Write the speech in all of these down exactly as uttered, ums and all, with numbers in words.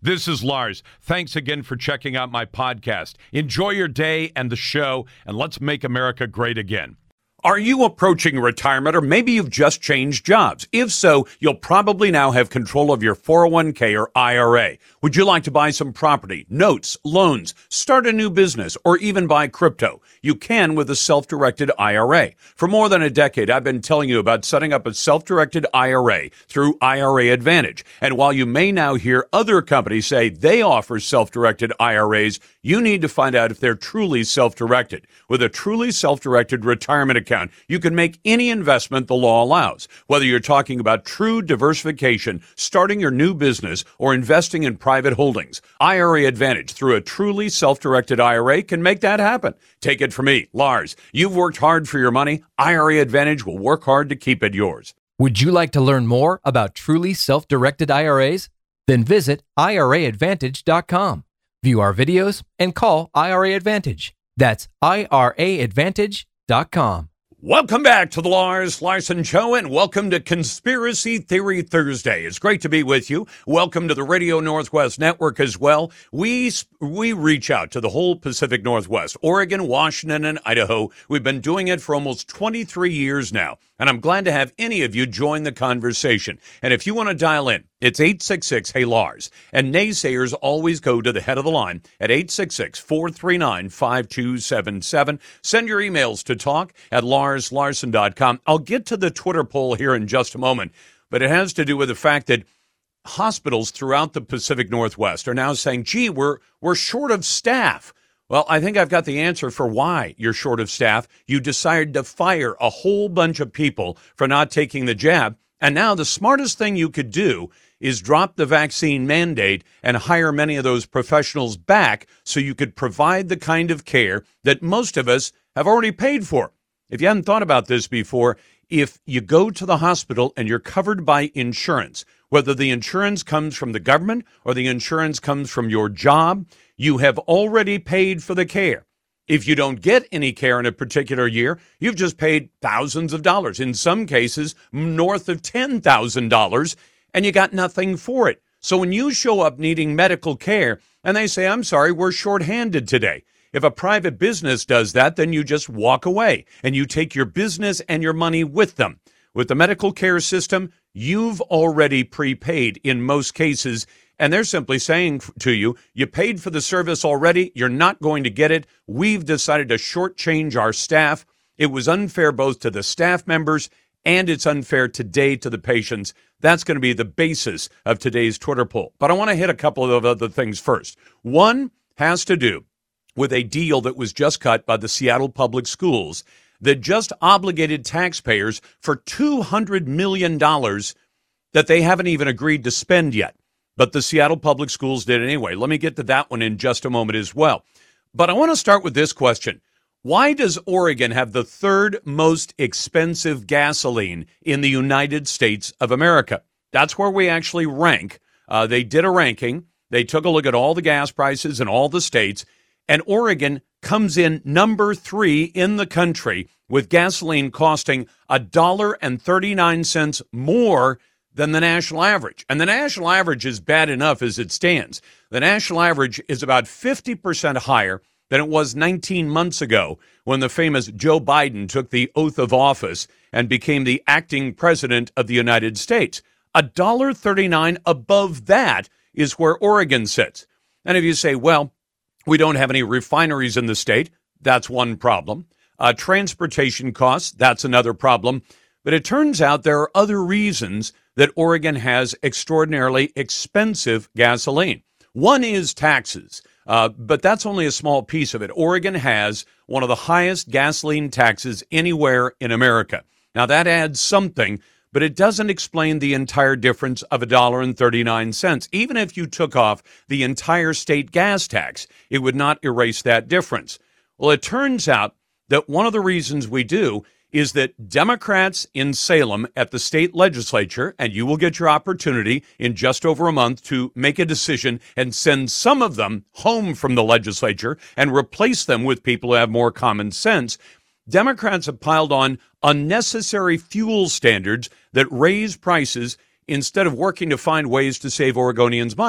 This is Lars. Thanks again for checking out my podcast. Enjoy your day and the show, and let's make America great again. Are you approaching retirement, or maybe you've just changed jobs? If so, you'll probably now have control of your four oh one k or I R A. Would you like to buy some property, notes, loans, start a new business, or even buy crypto? You can with a self-directed I R A. For more than a decade, I've been telling you about setting up a self-directed I R A through I R A Advantage. And while you may now hear other companies say they offer self-directed I R As, you need to find out if they're truly self-directed. With a truly self-directed retirement account, you can make any investment the law allows. Whether you're talking about true diversification, starting your new business, or investing in private holdings, I R A Advantage through a truly self-directed I R A can make that happen. Take it from me, Lars. You've worked hard for your money. I R A Advantage will work hard to keep it yours. Would you like to learn more about truly self-directed I R As? Then visit I R A advantage dot com. View our videos and call I R A Advantage. That's I R A advantage dot com. Welcome back to the Lars Larson Show, and welcome to Conspiracy Theory Thursday. It's great to be with you. Welcome to the Radio Northwest Network as well. We we reach out to the whole Pacific Northwest, Oregon, Washington, and Idaho. We've been doing it for almost twenty-three years now, and I'm glad to have any of you join the conversation. And if you want to dial in, it's eight six six, hey Lars. And naysayers always go to the head of the line at eight six six, four three nine, five two seven seven. Send your emails to talk at lars larson dot com. I'll get to the Twitter poll here in just a moment, but it has to do with the fact that hospitals throughout the Pacific Northwest are now saying, gee, we're we're short of staff. Well, I think I've got the answer for why you're short of staff. You decided to fire a whole bunch of people for not taking the jab, and now the smartest thing you could do is drop the vaccine mandate and hire many of those professionals back so you could provide the kind of care that most of us have already paid for. If you hadn't thought about this before, if you go to the hospital and you're covered by insurance, whether the insurance comes from the government or the insurance comes from your job, you have already paid for the care. If you don't get any care in a particular year, you've just paid thousands of dollars, in some cases north of ten thousand dollars, and you got nothing for it. So when you show up needing medical care and they say, I'm sorry, we're shorthanded today. If a private business does that, then you just walk away and you take your business and your money with them. With the medical care system, you've already prepaid in most cases, and they're simply saying to you, you paid for the service already, you're not going to get it. We've decided to shortchange our staff. It was unfair both to the staff members and it's unfair today to the patients. That's going to be the basis of today's Twitter poll. But I want to hit a couple of other things first. One has to do with a deal that was just cut by the Seattle Public Schools that just obligated taxpayers for two hundred million dollars that they haven't even agreed to spend yet. But the Seattle Public Schools did anyway. Let me get to that one in just a moment as well. But I want to start with this question. Why does Oregon have the third most expensive gasoline in the United States of America? That's where we actually rank. Uh, they did a ranking. They took a look at all the gas prices in all the states, and Oregon comes in number three in the country with gasoline costing one dollar and thirty-nine cents more than the national average. And the national average is bad enough as it stands. The national average is about fifty percent higher than it was nineteen months ago when the famous Joe Biden took the oath of office and became the acting president of the United States. one dollar and thirty-nine cents above that is where Oregon sits. And if you say, well, we don't have any refineries in the state, that's one problem. Uh, transportation costs, that's another problem. But it turns out there are other reasons that Oregon has extraordinarily expensive gasoline. One is taxes. Uh, but that's only a small piece of it. Oregon has one of the highest gasoline taxes anywhere in America. Now, that adds something, but it doesn't explain the entire difference of one dollar and thirty-nine cents. Even if you took off the entire state gas tax, it would not erase that difference. Well, it turns out that one of the reasons we do is that Democrats in Salem at the state legislature, and you will get your opportunity in just over a month to make a decision and send some of them home from the legislature and replace them with people who have more common sense. Democrats have piled on unnecessary fuel standards that raise prices instead of working to find ways to save Oregonians money.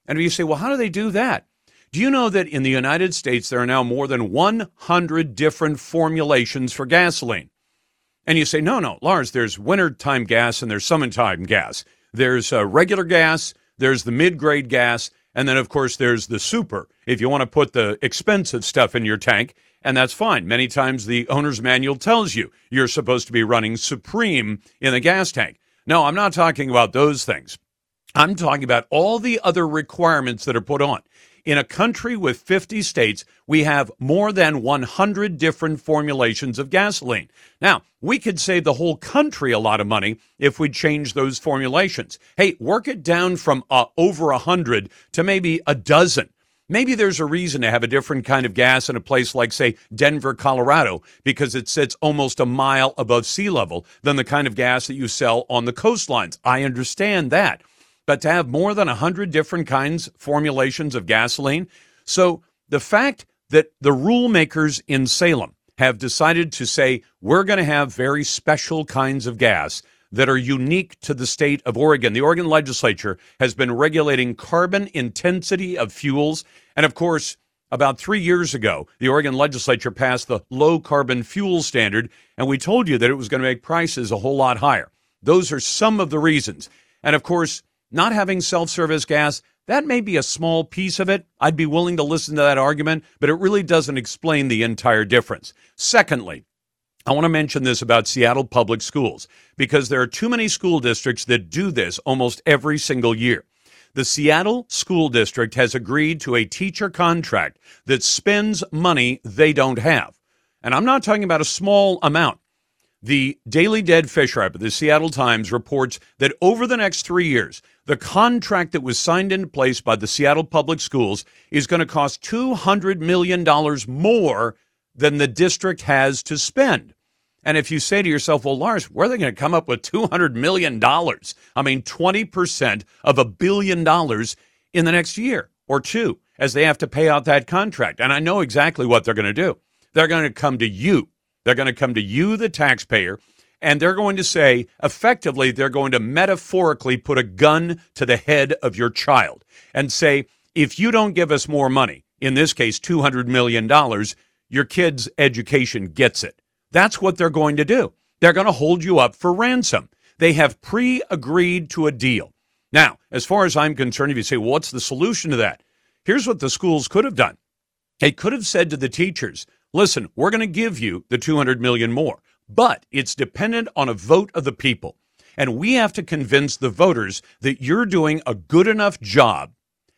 And you say, well, how do they do that? Do you know that in the United States, there are now more than one hundred different formulations for gasoline? And you say, no, no, Lars, there's wintertime gas and there's summertime gas. There's uh, regular gas, there's the mid-grade gas, and then, of course, there's the super, if you want to put the expensive stuff in your tank, and that's fine. Many times the owner's manual tells you you're supposed to be running Supreme in the gas tank. No, I'm not talking about those things. I'm talking about all the other requirements that are put on. In a country with fifty states, we have more than one hundred different formulations of gasoline. Now, we could save the whole country a lot of money if we change those formulations. Hey, work it down from uh, over one hundred to maybe a dozen. Maybe there's a reason to have a different kind of gas in a place like, say, Denver, Colorado, because it sits almost a mile above sea level than the kind of gas that you sell on the coastlines. I understand that. But to have more than one hundred different kinds, formulations of gasoline. So the fact that the rule makers in Salem have decided to say, we're going to have very special kinds of gas that are unique to the state of Oregon. The Oregon legislature has been regulating carbon intensity of fuels. And of course, about three years ago, the Oregon legislature passed the low carbon fuel standard, and we told you that it was going to make prices a whole lot higher. Those are some of the reasons. And of course, not having self-service gas, that may be a small piece of it. I'd be willing to listen to that argument, but it really doesn't explain the entire difference. Secondly, I want to mention this about Seattle Public Schools, because there are too many school districts that do this almost every single year. The Seattle School District has agreed to a teacher contract that spends money they don't have. And I'm not talking about a small amount. The Daily Dead Fish Wrap of the Seattle Times reports that over the next three years, the contract that was signed into place by the Seattle Public Schools is going to cost two hundred million dollars more than the district has to spend. And if you say to yourself, well, Lars, where are they going to come up with two hundred million dollars? I mean, twenty percent of a billion dollars in the next year or two as they have to pay out that contract. And I know exactly what they're going to do. They're going to come to you. They're going to come to you, the taxpayer, and they're going to say, effectively, they're going to metaphorically put a gun to the head of your child and say, if you don't give us more money, in this case, two hundred million dollars, your kid's education gets it. That's what they're going to do. They're going to hold you up for ransom. They have pre-agreed to a deal. Now, as far as I'm concerned, if you say, well, what's the solution to that? Here's what the schools could have done. They could have said to the teachers, listen, we're going to give you the two hundred million dollars more, but it's dependent on a vote of the people. And we have to convince the voters that you're doing a good enough job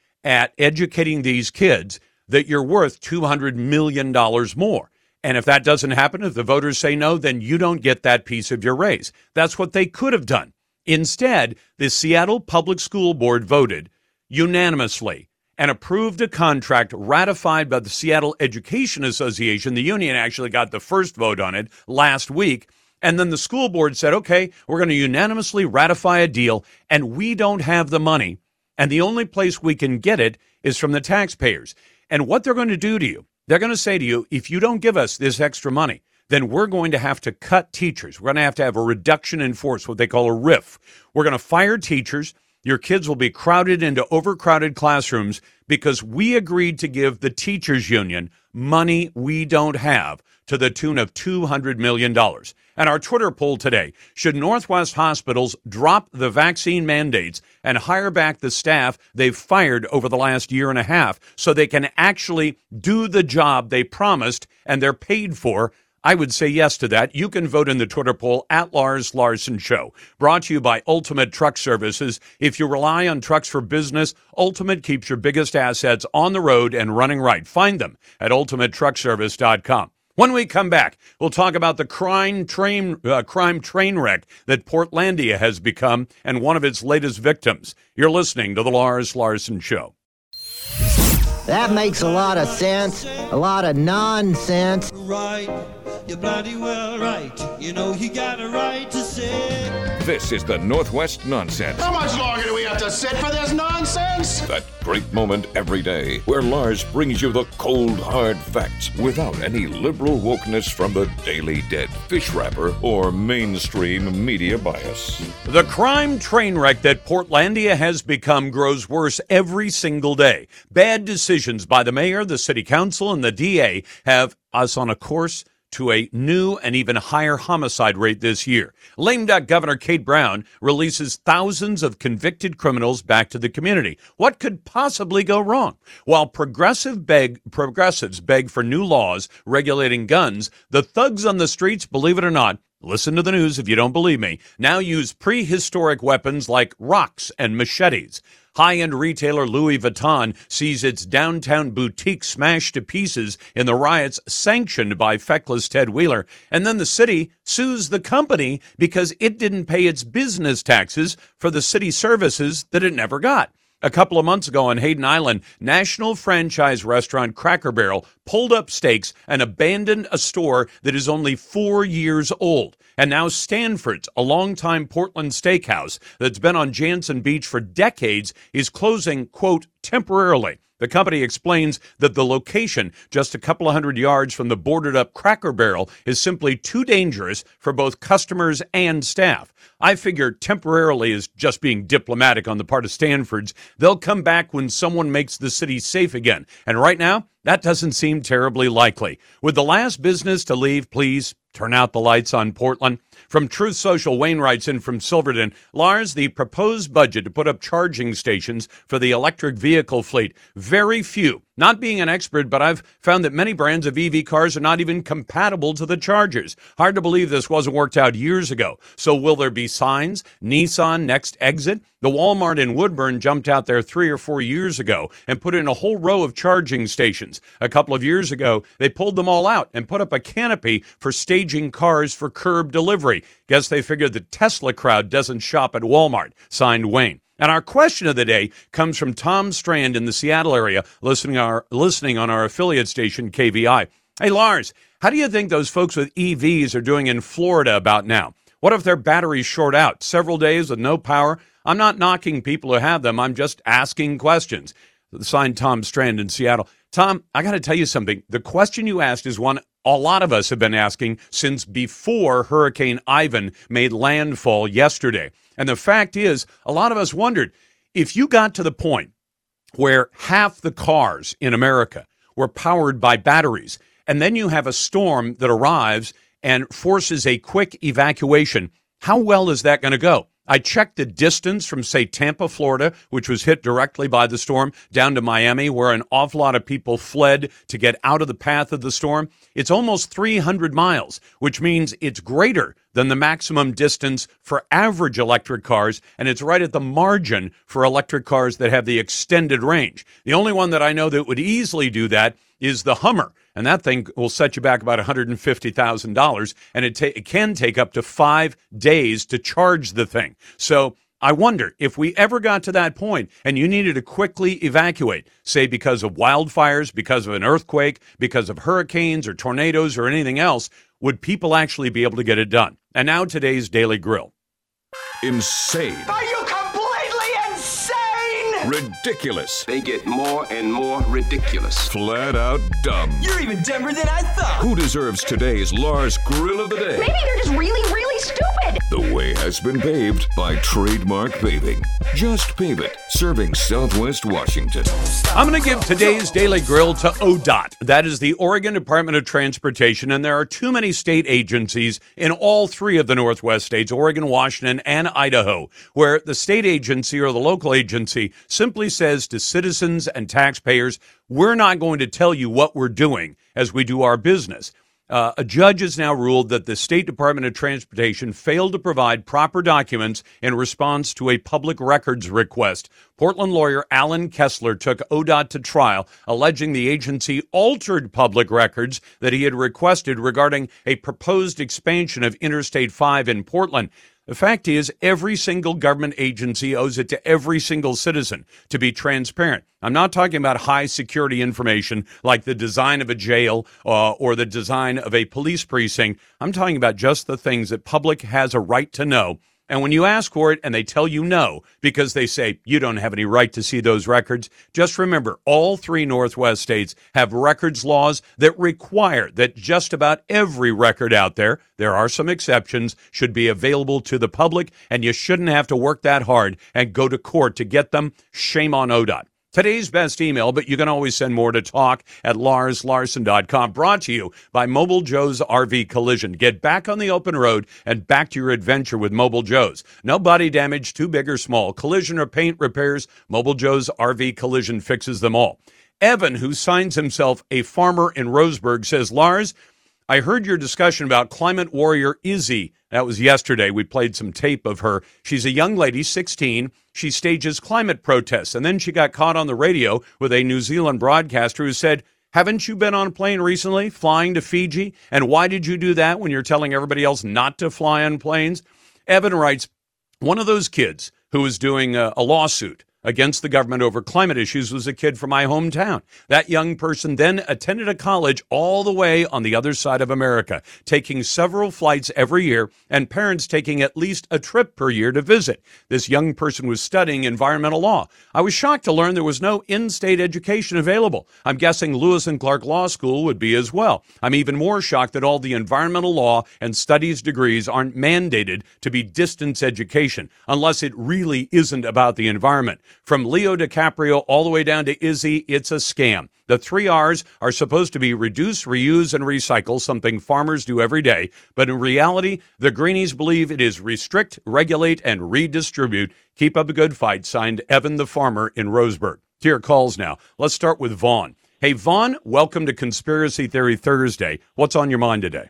at educating these kids that you're worth two hundred million dollars more. And if that doesn't happen, if the voters say no, then you don't get that piece of your raise. That's what they could have done. Instead, the Seattle Public School Board voted unanimously and approved a contract ratified by the Seattle Education Association. The union actually got the first vote on it last week. And then the school board said, okay, we're going to unanimously ratify a deal, and we don't have the money. And the only place we can get it is from the taxpayers. And what they're going to do to you, they're going to say to you, if you don't give us this extra money, then we're going to have to cut teachers. We're going to have to have a reduction in force, what they call a R I F. We're going to fire teachers. Your kids will be crowded into overcrowded classrooms because we agreed to give the teachers union money we don't have to the tune of two hundred million dollars. And our Twitter poll today, should Northwest hospitals drop the vaccine mandates and hire back the staff they've fired over the last year and a half so they can actually do the job they promised and they're paid for? I would say yes to that. You can vote in the Twitter poll at Lars Larson Show. Brought to you by Ultimate Truck Services. If you rely on trucks for business, Ultimate keeps your biggest assets on the road and running right. Find them at ultimate truck service dot com. When we come back, we'll talk about the crime train, uh, crime train wreck that Portlandia has become and one of its latest victims. You're listening to the Lars Larson Show. That makes a lot of sense, a lot of nonsense. Right you're bloody well right. You know you got a right to say. This is the Northwest Nonsense. How much longer do we have to sit for this nonsense? That great moment every day where Lars brings you the cold, hard facts without any liberal wokeness from the Daily Dead, fish wrapper, or mainstream media bias. The crime train wreck that Portlandia has become grows worse every single day. Bad decisions by the mayor, the city council, and the D A have us on a course to a new and even higher homicide rate this year. Lame duck Governor Kate Brown releases thousands of convicted criminals back to the community. What could possibly go wrong? While progressive beg, progressives beg for new laws regulating guns, the thugs on the streets, believe it or not, listen to the news if you don't believe me, now use prehistoric weapons like rocks and machetes. High-end retailer Louis Vuitton sees its downtown boutique smashed to pieces in the riots sanctioned by feckless Ted Wheeler. And then the city sues the company because it didn't pay its business taxes for the city services that it never got. A couple of months ago on Hayden Island, national franchise restaurant Cracker Barrel pulled up stakes and abandoned a store that is only four years old. And now Stanford's, a longtime Portland steakhouse that's been on Jansen Beach for decades, is closing, quote, temporarily. The company explains that the location, just a couple of hundred yards from the boarded-up Cracker Barrel, is simply too dangerous for both customers and staff. I figure temporarily is just being diplomatic on the part of Stanford's. They'll come back when someone makes the city safe again. And right now, that doesn't seem terribly likely. With the last business to leave, please turn out the lights on Portland. From Truth Social, Wayne writes in from Silverton, Lars, the proposed budget to put up charging stations for the electric vehicle fleet, very few. Not being an expert, but I've found that many brands of E V cars are not even compatible to the chargers. Hard to believe this wasn't worked out years ago. So will there be signs? Nissan next exit? The Walmart in Woodburn jumped out there three or four years ago and put in a whole row of charging stations. A couple of years ago, they pulled them all out and put up a canopy for staging cars for curb delivery. Guess they figured the Tesla crowd doesn't shop at Walmart. Signed, Wayne. And our question of the day comes from Tom Strand in the Seattle area, listening, our, listening on our affiliate station, K V I. Hey, Lars, how do you think those folks with E Vs are doing in Florida about now? What if their batteries short out? Several days with no power? I'm not knocking people who have them. I'm just asking questions. Signed, Tom Strand in Seattle. Tom, I got to tell you something. The question you asked is one a lot of us have been asking since before Hurricane Ivan made landfall yesterday. And the fact is, a lot of us wondered, if you got to the point where half the cars in America were powered by batteries, and then you have a storm that arrives and forces a quick evacuation, how well is that going to go? I checked the distance from, say, Tampa, Florida, which was hit directly by the storm, down to Miami, where an awful lot of people fled to get out of the path of the storm. It's almost three hundred miles, which means it's greater than the maximum distance for average electric cars, and it's right at the margin for electric cars that have the extended range. The only one that I know that would easily do that is the Hummer, and that thing will set you back about one hundred fifty thousand dollars, and it, ta- it can take up to five days to charge the thing. So I wonder if we ever got to that point and you needed to quickly evacuate, say because of wildfires, because of an earthquake, because of hurricanes or tornadoes or anything else, would people actually be able to get it done? And now today's Daily Grill. Insane. Are you completely insane? Ridiculous. They get more and more ridiculous. Flat out dumb. You're even dumber than I thought. Who deserves today's Lars Grill of the Day? Maybe they're just really, really stupid. The way has been paved by Trademark Paving. Just pave it. Serving Southwest Washington. I'm going to give today's Daily Grill to O D O T. That is the Oregon Department of Transportation, and there are too many state agencies in all three of the Northwest states, Oregon, Washington, and Idaho, where the state agency or the local agency simply says to citizens and taxpayers, we're not going to tell you what we're doing as we do our business. Uh, a judge has now ruled that the State Department of Transportation failed to provide proper documents in response to a public records request. Portland lawyer Alan Kessler took O D O T to trial, alleging the agency altered public records that he had requested regarding a proposed expansion of Interstate five in Portland. The fact is, every single government agency owes it to every single citizen to be transparent. I'm not talking about high security information like the design of a jail uh, or the design of a police precinct. I'm talking about just the things that public has a right to know. And when you ask for it and they tell you no because they say you don't have any right to see those records, just remember all three Northwest states have records laws that require that just about every record out there, there are some exceptions, should be available to the public, and you shouldn't have to work that hard and go to court to get them. Shame on O D O T. Today's best email, but you can always send more to talk at lars larson dot com. Brought to you by Mobile Joe's R V Collision. Get back on the open road and back to your adventure with Mobile Joe's. No body damage, too big or small. Collision or paint repairs, Mobile Joe's R V Collision fixes them all. Evan, who signs himself a farmer in Roseburg, says, Lars, I heard your discussion about climate warrior Izzy. That was yesterday. We played some tape of her. She's a young lady, sixteen. She stages climate protests. And then she got caught on the radio with a New Zealand broadcaster who said, haven't you been on a plane recently, flying to Fiji? And why did you do that when you're telling everybody else not to fly on planes? Evan writes, one of those kids who was doing a, a lawsuit against the government over climate issues was a kid from my hometown. That young person then attended a college all the way on the other side of America, taking several flights every year, and parents taking at least a trip per year to visit. This young person was studying environmental law. I was shocked to learn there was no in-state education available. I'm guessing Lewis and Clark Law School would be as well. I'm even more shocked that all the environmental law and studies degrees aren't mandated to be distance education, unless it really isn't about the environment. From Leo DiCaprio all the way down to Izzy, it's a scam. The three R's are supposed to be reduce, reuse, and recycle, something farmers do every day. But in reality, the Greenies believe it is restrict, regulate, and redistribute. Keep up a good fight. Signed, Evan the Farmer in Roseburg. To your calls now. Let's start with Vaughn. Hey, Vaughn, welcome to Conspiracy Theory Thursday. What's on your mind today?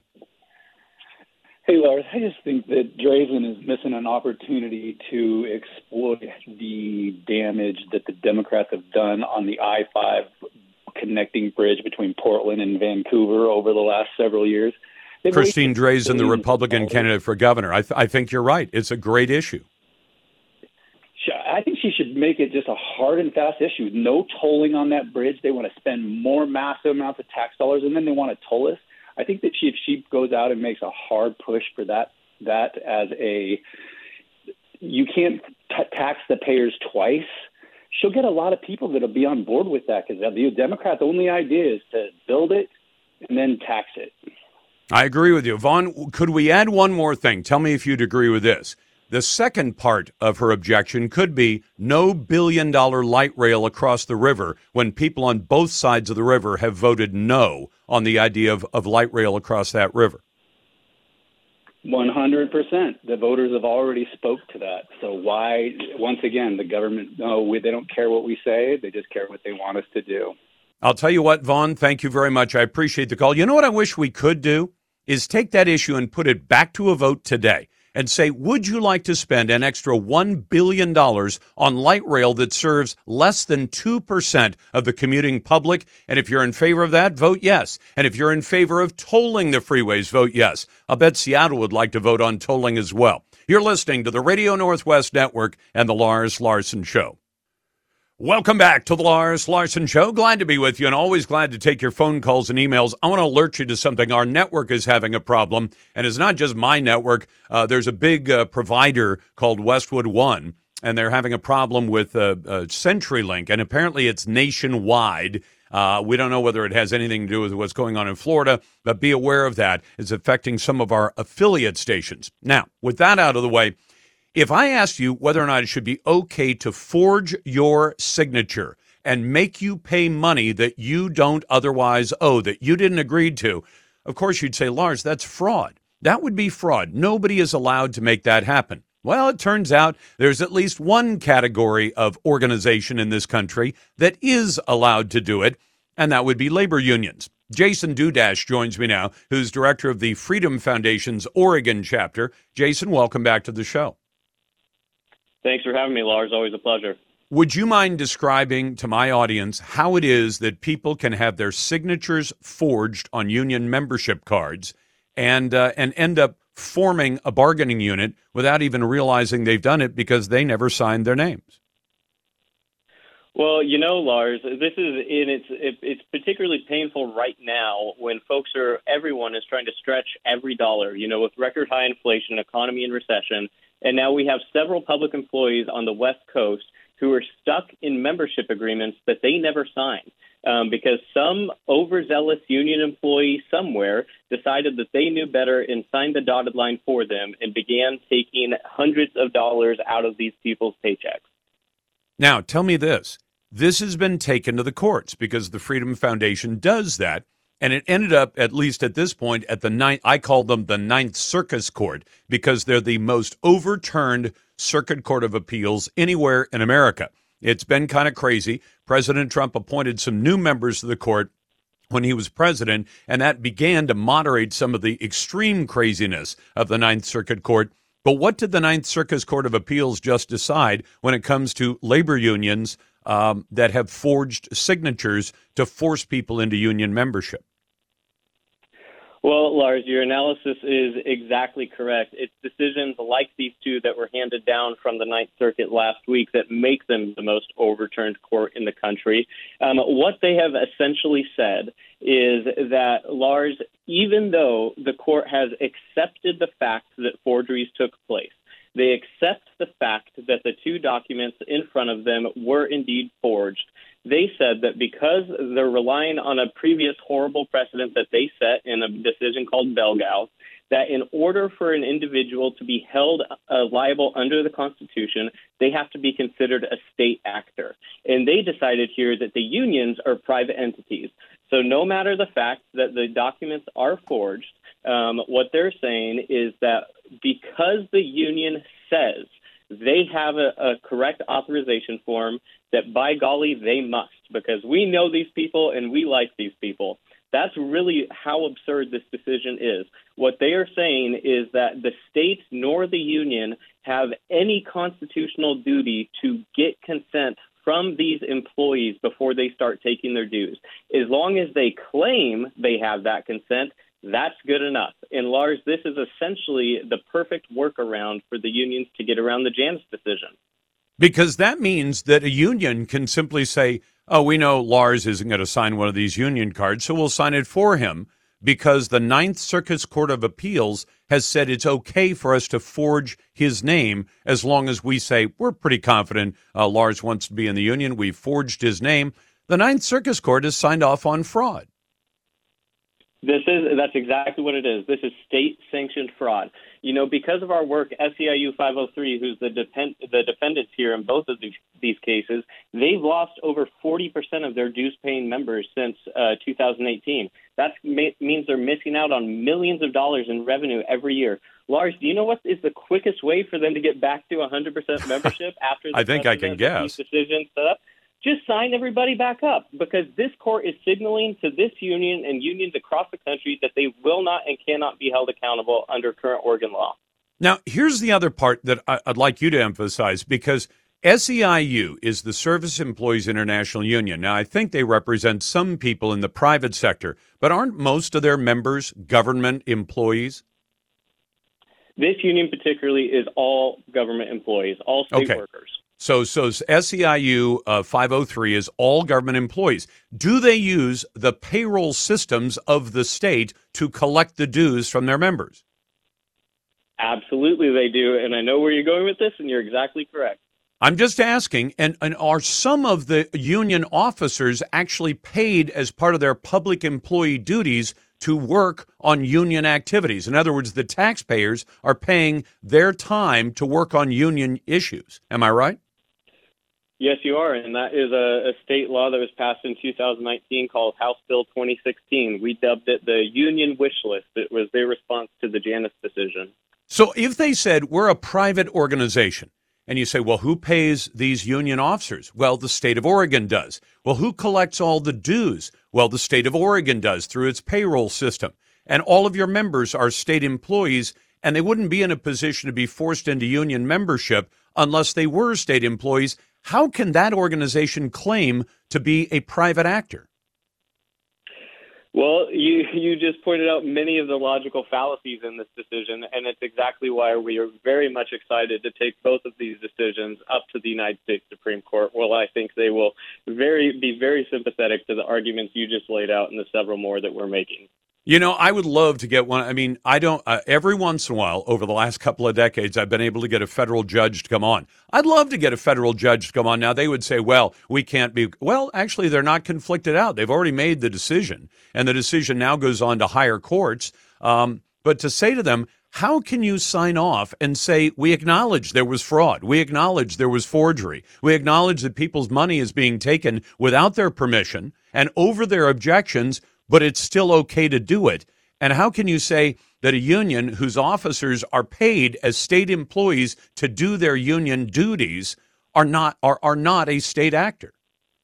Hey, Lars, I just think that Draven is missing an opportunity to exploit the damage that the Democrats have done on the I five connecting bridge between Portland and Vancouver over the last several years. They've Christine Drazen, the Republican candidate for governor. I, th- I think you're right. It's a great issue. I think she should make it just a hard and fast issue. No tolling on that bridge. They want to spend more massive amounts of tax dollars, and then they want to toll us. I think that she, if she goes out and makes a hard push for that, that as a, you can't t- tax the payers twice, she'll get a lot of people that will be on board with that, because the Democrats' only idea is to build it and then tax it. I agree with you. Vaughn, could we add one more thing? Tell me if you'd agree with this. The second part of her objection could be no billion-dollar light rail across the river when people on both sides of the river have voted no on the idea of, of light rail across that river. one hundred percent. The voters have already spoke to that. So why, once again, the government, no, we, they don't care what we say. They just care what they want us to do. I'll tell you what, Vaughn, thank you very much. I appreciate the call. You know what I wish we could do is take that issue and put it back to a vote today and say, would you like to spend an extra one billion dollars on light rail that serves less than two percent of the commuting public? And if you're in favor of that, vote yes. And if you're in favor of tolling the freeways, vote yes. I'll bet Seattle would like to vote on tolling as well. You're listening to the Radio Northwest Network and the Lars Larson Show. Welcome back to the Lars Larson Show. Glad to be with you and always glad to take your phone calls and emails. I want to alert you to something. Our network is having a problem, and it's not just my network. Uh, there's a big uh, provider called Westwood One, and they're having a problem with uh, uh, CenturyLink, and apparently it's nationwide. Uh, we don't know whether it has anything to do with what's going on in Florida, but be aware of that. It's affecting some of our affiliate stations. Now, with that out of the way, if I asked you whether or not it should be okay to forge your signature and make you pay money that you don't otherwise owe, that you didn't agree to, of course you'd say, Lars, that's fraud. That would be fraud. Nobody is allowed to make that happen. Well, it turns out there's at least one category of organization in this country that is allowed to do it, and that would be labor unions. Jason Dudash joins me now, who's director of the Freedom Foundation's Oregon chapter. Jason, welcome back to the show. Thanks for having me, Lars. Always a pleasure. Would you mind describing to my audience how it is that people can have their signatures forged on union membership cards and uh, and end up forming a bargaining unit without even realizing they've done it because they never signed their names? Well, you know, Lars, this is in it's it, it's particularly painful right now when folks are everyone is trying to stretch every dollar. You know, with record high inflation, economy in recession, and now we have several public employees on the West Coast who are stuck in membership agreements that they never signed. Um, because some overzealous union employee somewhere decided that they knew better and signed the dotted line for them and began taking hundreds of dollars out of these people's paychecks. Now, tell me this. This has been taken to the courts because the Freedom Foundation does that, and it ended up, at least at this point, at the ninth, I call them the Ninth Circus Court, because they're the most overturned circuit court of appeals anywhere in America. It's been kind of crazy. President Trump appointed some new members to the court when he was president, and that began to moderate some of the extreme craziness of the Ninth Circuit Court. But what did the Ninth Circuit Court of Appeals just decide when it comes to labor unions um, that have forged signatures to force people into union membership? Well, Lars, your analysis is exactly correct. It's decisions like these two that were handed down from the Ninth Circuit last week that make them the most overturned court in the country. Um, what they have essentially said is that, Lars, even though the court has accepted the fact that forgeries took place, they accept the fact that the two documents in front of them were indeed forged. They said that because they're relying on a previous horrible precedent that they set in a decision called Belgao, that in order for an individual to be held uh, liable under the Constitution, they have to be considered a state actor. And they decided here that the unions are private entities. So no matter the fact that the documents are forged, um, what they're saying is that because the union says they have a, a correct authorization form, that by golly, they must, because we know these people and we like these people. That's really how absurd this decision is. What they are saying is that the state nor the union have any constitutional duty to get consent from these employees before they start taking their dues. As long as they claim they have that consent, that's good enough. And Lars, this is essentially the perfect workaround for the unions to get around the Janus decision. Because that means that a union can simply say, oh, we know Lars isn't going to sign one of these union cards, so we'll sign it for him, because the Ninth Circuit Court of Appeals has said it's okay for us to forge his name as long as we say we're pretty confident uh, Lars wants to be in the union. We've forged his name. The Ninth Circuit Court has signed off on fraud. This is that's exactly what it is. This is state-sanctioned fraud. You know, because of our work, S E I U five oh three, who's the depend, the defendants here in both of these, these cases, they've lost over forty percent of their dues-paying members since uh, two thousand eighteen. That ma- means they're missing out on millions of dollars in revenue every year. Lars, do you know what is the quickest way for them to get back to one hundred percent membership after the I think I can guess. decision set up? Just sign everybody back up, because this court is signaling to this union and unions across the country that they will not and cannot be held accountable under current Oregon law. Now, here's the other part that I'd like you to emphasize, because S E I U is the Service Employees International Union. Now, I think they represent some people in the private sector, but aren't most of their members government employees? This union particularly is all government employees, all state okay. workers. So, so S E I U uh, five oh three is all government employees. Do they use the payroll systems of the state to collect the dues from their members? Absolutely, they do. And I know where you're going with this, and you're exactly correct. I'm just asking, and, and are some of the union officers actually paid as part of their public employee duties to work on union activities? In other words, the taxpayers are paying their time to work on union issues. Am I right? Yes, you are, and that is a, a state law that was passed in two thousand nineteen called House Bill twenty sixteen. We dubbed it the Union Wish List. It was their response to the Janus decision. So if they said, we're a private organization, and you say, well, who pays these union officers? Well, the state of Oregon does. Well, who collects all the dues? Well, the state of Oregon does through its payroll system. And all of your members are state employees, and they wouldn't be in a position to be forced into union membership unless they were state employees. How can that organization claim to be a private actor? Well, you you just pointed out many of the logical fallacies in this decision, and it's exactly why we are very much excited to take both of these decisions up to the United States Supreme Court. Well, I think they will very be very sympathetic to the arguments you just laid out and the several more that we're making. You know, I would love to get one. I mean, I don't, uh, every once in a while over the last couple of decades, I've been able to get a federal judge to come on. I'd love to get a federal judge to come on. Now, they would say, well, we can't be, well, actually, they're not conflicted out. They've already made the decision, and the decision now goes on to higher courts. Um, but to say to them, how can you sign off and say, we acknowledge there was fraud, we acknowledge there was forgery, we acknowledge that people's money is being taken without their permission and over their objections, but it's still okay to do it? And how can you say that a union whose officers are paid as state employees to do their union duties are not are, are not a state actor?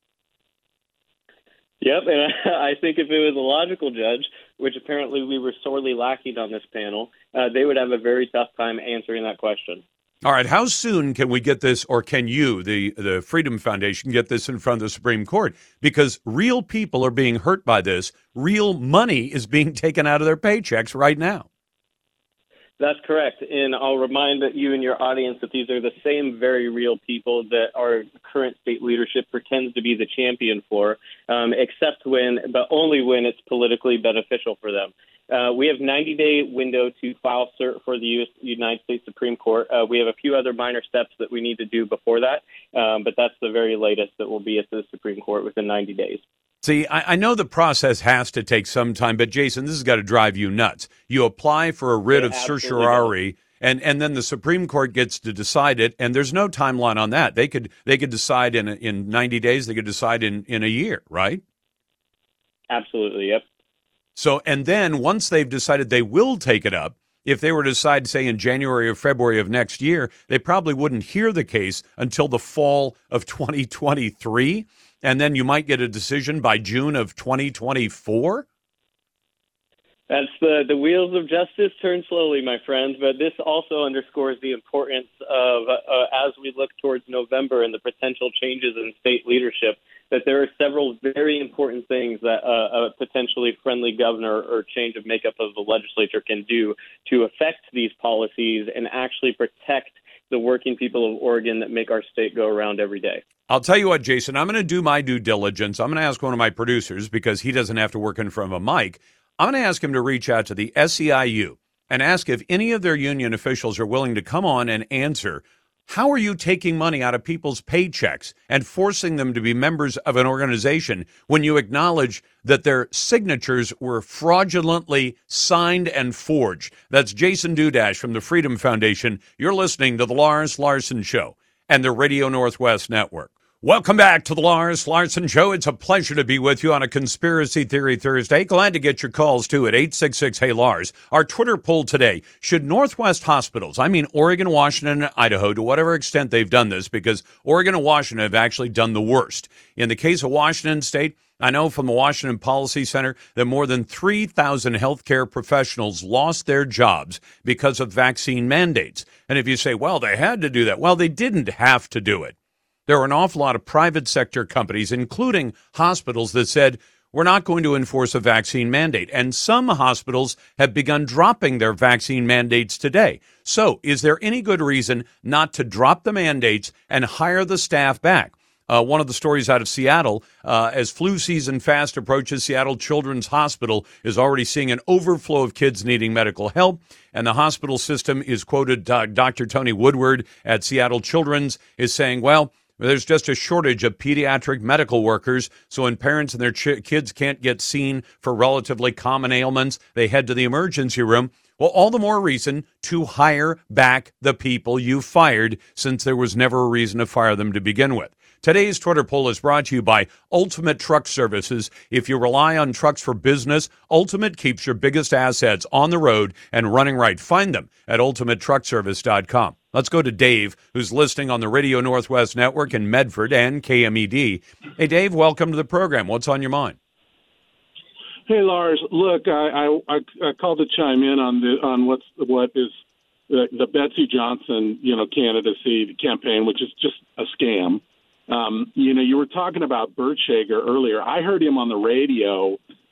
Yep, and I think if it was a logical judge, which apparently we were sorely lacking on this panel, uh, they would have a very tough time answering that question. All right, how soon can we get this, or can you, the, the Freedom Foundation, get this in front of the Supreme Court? Because real people are being hurt by this. Real money is being taken out of their paychecks right now. That's correct. And I'll remind you and your audience that these are the same very real people that our current state leadership pretends to be the champion for, um, except when, but only when it's politically beneficial for them. Uh, we have ninety-day window to file cert for the U S United States Supreme Court. Uh, we have a few other minor steps that we need to do before that, um, but that's the very latest that will be at the Supreme Court within ninety days. See, I, I know the process has to take some time, but Jason, this has got to drive you nuts. You apply for a writ It of absolutely certiorari, and, and then the Supreme Court gets to decide it, and there's no timeline on that. They could they could decide in in ninety days. They could decide in, in a year, right? Absolutely, yep. So, and then once they've decided they will take it up, if they were to decide, say, in January or February of next year, they probably wouldn't hear the case until the fall of twenty twenty-three, and then you might get a decision by June of twenty twenty-four? That's the, the wheels of justice turn slowly, my friend, but this also underscores the importance of, uh, as we look towards November and the potential changes in state leadership, that there are several very important things that uh, a potentially friendly governor or change of makeup of the legislature can do to affect these policies and actually protect the working people of Oregon that make our state go around every day. I'll tell you what, Jason, I'm going to do my due diligence. I'm going to ask one of my producers, because he doesn't have to work in front of a mic. I'm going to ask him to reach out to the S E I U and ask if any of their union officials are willing to come on and answer, how are you taking money out of people's paychecks and forcing them to be members of an organization when you acknowledge that their signatures were fraudulently signed and forged? That's Jason Dudash from the Freedom Foundation. You're listening to The Lars Larson Show and the Radio Northwest Network. Welcome back to the Lars Larson Show. It's a pleasure to be with you on a Conspiracy Theory Thursday. Glad to get your calls, too, at eight six six, hey Lars. Our Twitter poll today, should Northwest hospitals, I mean Oregon, Washington, and Idaho, to whatever extent they've done this, because Oregon and Washington have actually done the worst. In the case of Washington State, I know from the Washington Policy Center that more than three thousand healthcare professionals lost their jobs because of vaccine mandates. And if you say, well, they had to do that, well, they didn't have to do it. There are an awful lot of private sector companies, including hospitals, that said, we're not going to enforce a vaccine mandate. And some hospitals have begun dropping their vaccine mandates today. So is there any good reason not to drop the mandates and hire the staff back? Uh, one of the stories out of Seattle, uh, as flu season fast approaches, Seattle Children's Hospital is already seeing an overflow of kids needing medical help. And the hospital system is quoted, uh, Doctor Tony Woodward at Seattle Children's is saying, well, there's just a shortage of pediatric medical workers, so when parents and their ch- kids can't get seen for relatively common ailments, they head to the emergency room. Well, all the more reason to hire back the people you fired, since there was never a reason to fire them to begin with. Today's Twitter poll is brought to you by Ultimate Truck Services. If you rely on trucks for business, Ultimate keeps your biggest assets on the road and running right. Find them at ultimate truck service dot com. Let's go to Dave, who's listening on the Radio Northwest Network in Medford and K M E D. Hey, Dave, welcome to the program. What's on your mind? Hey, Lars. Look, I, I, I called to chime in on the on what's what is the, the Betsy Johnson, you know, candidacy campaign, which is just a scam. Um, you know, you were talking about Bert Shager earlier. I heard him on the radio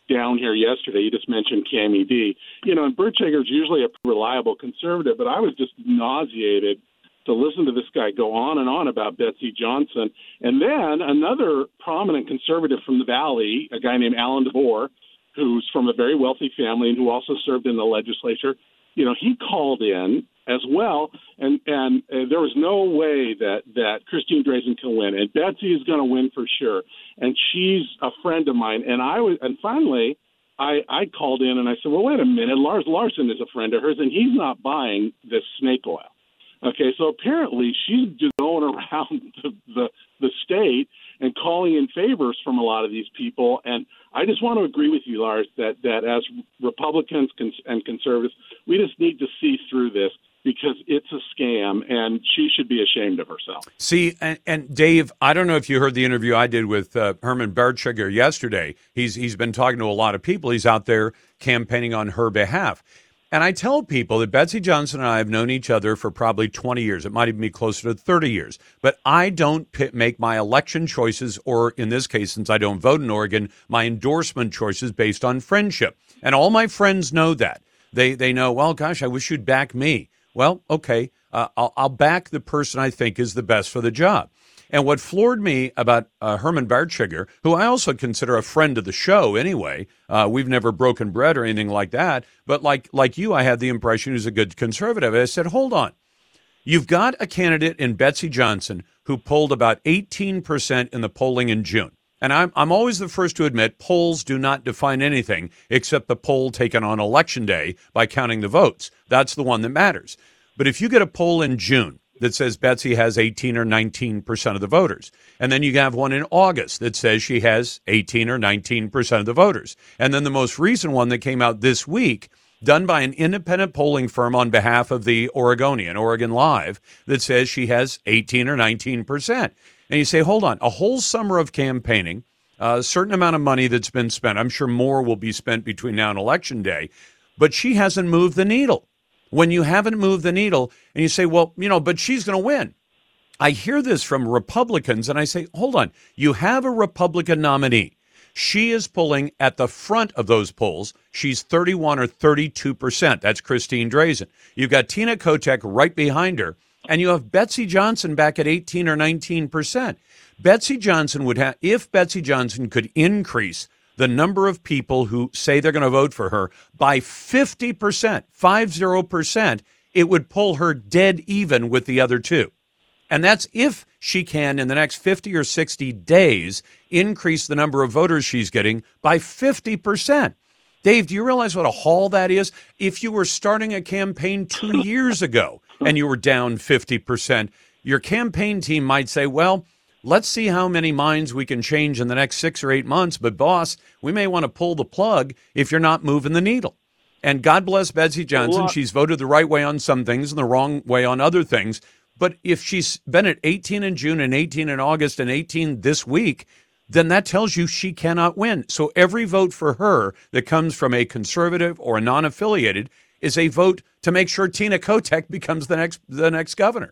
down here yesterday. You just mentioned Cammie D. You know, and Bert Shager's usually a reliable conservative, but I was just nauseated to listen to this guy go on and on about Betsy Johnson. And then another prominent conservative from the Valley, a guy named Alan DeBoer, who's from a very wealthy family and who also served in the legislature, you know, he called in as well, and and uh, there was no way that, that Christine Drazan can win, and Betsy is going to win for sure, and she's a friend of mine. And I was, and finally, I, I called in and I said, well, wait a minute, Lars Larson is a friend of hers, and he's not buying this snake oil. Okay, so apparently she's just going around the, the the state and calling in favors from a lot of these people. And I just want to agree with you, Lars, that, that as Republicans and conservatives, we just need to see through this because it's a scam, and she should be ashamed of herself. See, and, and Dave, I don't know if you heard the interview I did with uh, Herman Bertschiger yesterday. He's He's been talking to a lot of people. He's out there campaigning on her behalf. And I tell people that Betsy Johnson and I have known each other for probably twenty years. It might even be closer to thirty years. But I don't p- make my election choices, or in this case, since I don't vote in Oregon, my endorsement choices based on friendship. And all my friends know that. They they know, well, gosh, I wish you'd back me. Well, okay, uh, I'll, I'll back the person I think is the best for the job. And what floored me about uh, Herman Bertschiger, who I also consider a friend of the show anyway, uh, we've never broken bread or anything like that, but like like you, I had the impression he was a good conservative. I said, hold on. You've got a candidate in Betsy Johnson who polled about eighteen percent in the polling in June. And I'm, I'm always the first to admit polls do not define anything except the poll taken on Election Day by counting the votes. That's the one that matters. But if you get a poll in June that says Betsy has eighteen or nineteen percent of the voters, and then you have one in August that says she has eighteen or nineteen percent of the voters, and then the most recent one that came out this week, done by an independent polling firm on behalf of the Oregonian, Oregon Live, that says she has eighteen or nineteen percent. And you say, hold on, a whole summer of campaigning, a certain amount of money that's been spent, I'm sure more will be spent between now and Election Day, but she hasn't moved the needle. When you haven't moved the needle and you say, well, you know, but she's going to win. I hear this from Republicans and I say, hold on, you have a Republican nominee. She is pulling at the front of those polls. She's thirty-one or thirty-two percent. That's Christine Drazan. You've got Tina Kotek right behind her, and you have Betsy Johnson back at eighteen or nineteen percent. Betsy Johnson would have, if Betsy Johnson could increase the number of people who say they're going to vote for her by fifty percent, fifty percent, it would pull her dead even with the other two. And that's if she can, in the next fifty or sixty days, increase the number of voters she's getting by fifty percent. Dave, do you realize what a haul that is? If you were starting a campaign two years ago and you were down fifty percent, your campaign team might say, well, let's see how many minds we can change in the next six or eight months. But, boss, we may want to pull the plug if you're not moving the needle. And God bless Betsy Johnson. She's voted the right way on some things and the wrong way on other things. But if she's been at eighteen in June and eighteen in August and eighteen this week, then that tells you she cannot win. So every vote for her that comes from a conservative or a non-affiliated is a vote to make sure Tina Kotek becomes the next the next governor.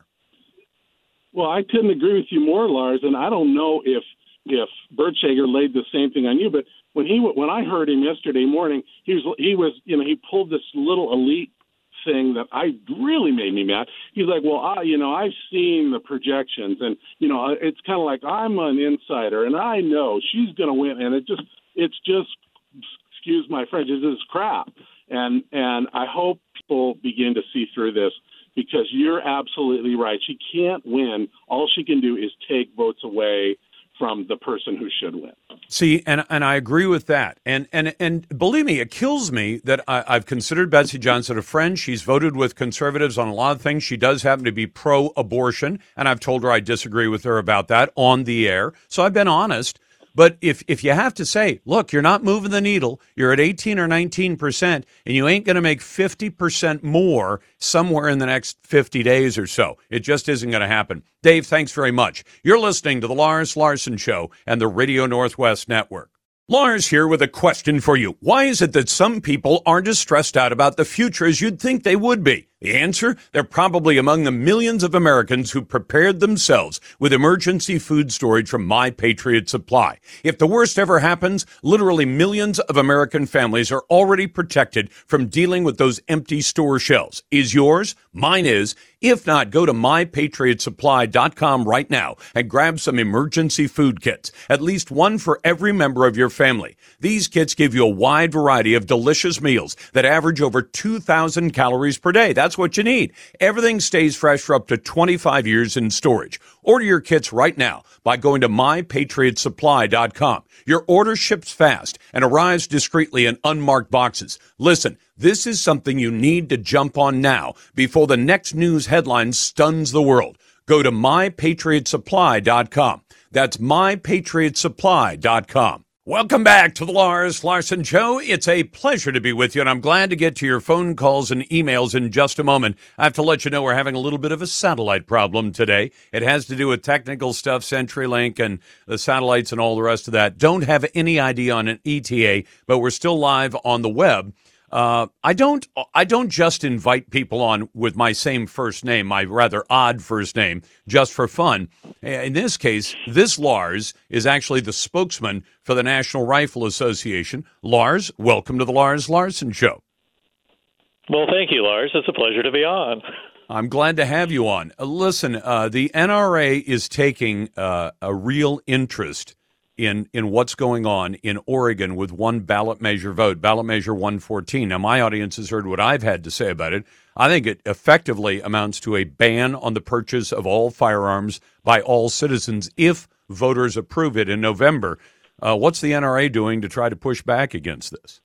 Well, I couldn't agree with you more, Lars, and I don't know if if Bertschiger laid the same thing on you, but when he when I heard him yesterday morning, he was he was you know he pulled this little elite thing that I really made me mad. He's like, well, I you know I've seen the projections, and you know it's kind of like I'm an insider, and I know she's going to win, and it just it's just excuse my French, it's just crap, and and I hope people begin to see through this. Because you're absolutely right. She can't win. All she can do is take votes away from the person who should win. See, and and I agree with that. And and and believe me, it kills me that I, I've considered Betsy Johnson a friend. She's voted with conservatives on a lot of things. She does happen to be pro-abortion, and I've told her I disagree with her about that on the air. So I've been honest. But if, if you have to say, look, you're not moving the needle, you're at eighteen or nineteen percent, and you ain't going to make fifty percent more somewhere in the next fifty days or so. It just isn't going to happen. Dave, thanks very much. You're listening to the Lars Larson Show and the Radio Northwest Network. Lars here with a question for you. Why is it that some people aren't as stressed out about the future as you'd think they would be? The answer? They're probably among the millions of Americans who prepared themselves with emergency food storage from My Patriot Supply. If the worst ever happens, literally millions of American families are already protected from dealing with those empty store shelves. Is yours? Mine is. If not, go to my patriot supply dot com right now and grab some emergency food kits, at least one for every member of your family. These kits give you a wide variety of delicious meals that average over two thousand calories per day. That's what you need. Everything stays fresh for up to twenty-five years in storage. Order your kits right now by going to my patriot supply dot com. Your order ships fast and arrives discreetly in unmarked boxes. Listen, this is something you need to jump on now before the next news headline stuns the world. Go to my patriot supply dot com. That's my patriot supply dot com. Welcome back to the Lars Larson Show. It's a pleasure to be with you, and I'm glad to get to your phone calls and emails in just a moment. I have to let you know we're having a little bit of a satellite problem today. It has to do with technical stuff, CenturyLink and the satellites and all the rest of that. Don't have any idea on an E T A, but we're still live on the web. Uh, I don't I don't just invite people on with my same first name, my rather odd first name, just for fun. In this case, this Lars is actually the spokesman for the National Rifle Association. Lars, welcome to the Lars Larson Show. Well, thank you, Lars. It's a pleasure to be on. I'm glad to have you on. Uh, listen, uh, the N R A is taking uh, a real interest in in what's going on in Oregon with one ballot measure vote, ballot measure one fourteen. Now, my audience has heard what I've had to say about it. I think it effectively amounts to a ban on the purchase of all firearms by all citizens if voters approve it in November. Uh, what's the N R A doing to try to push back against this?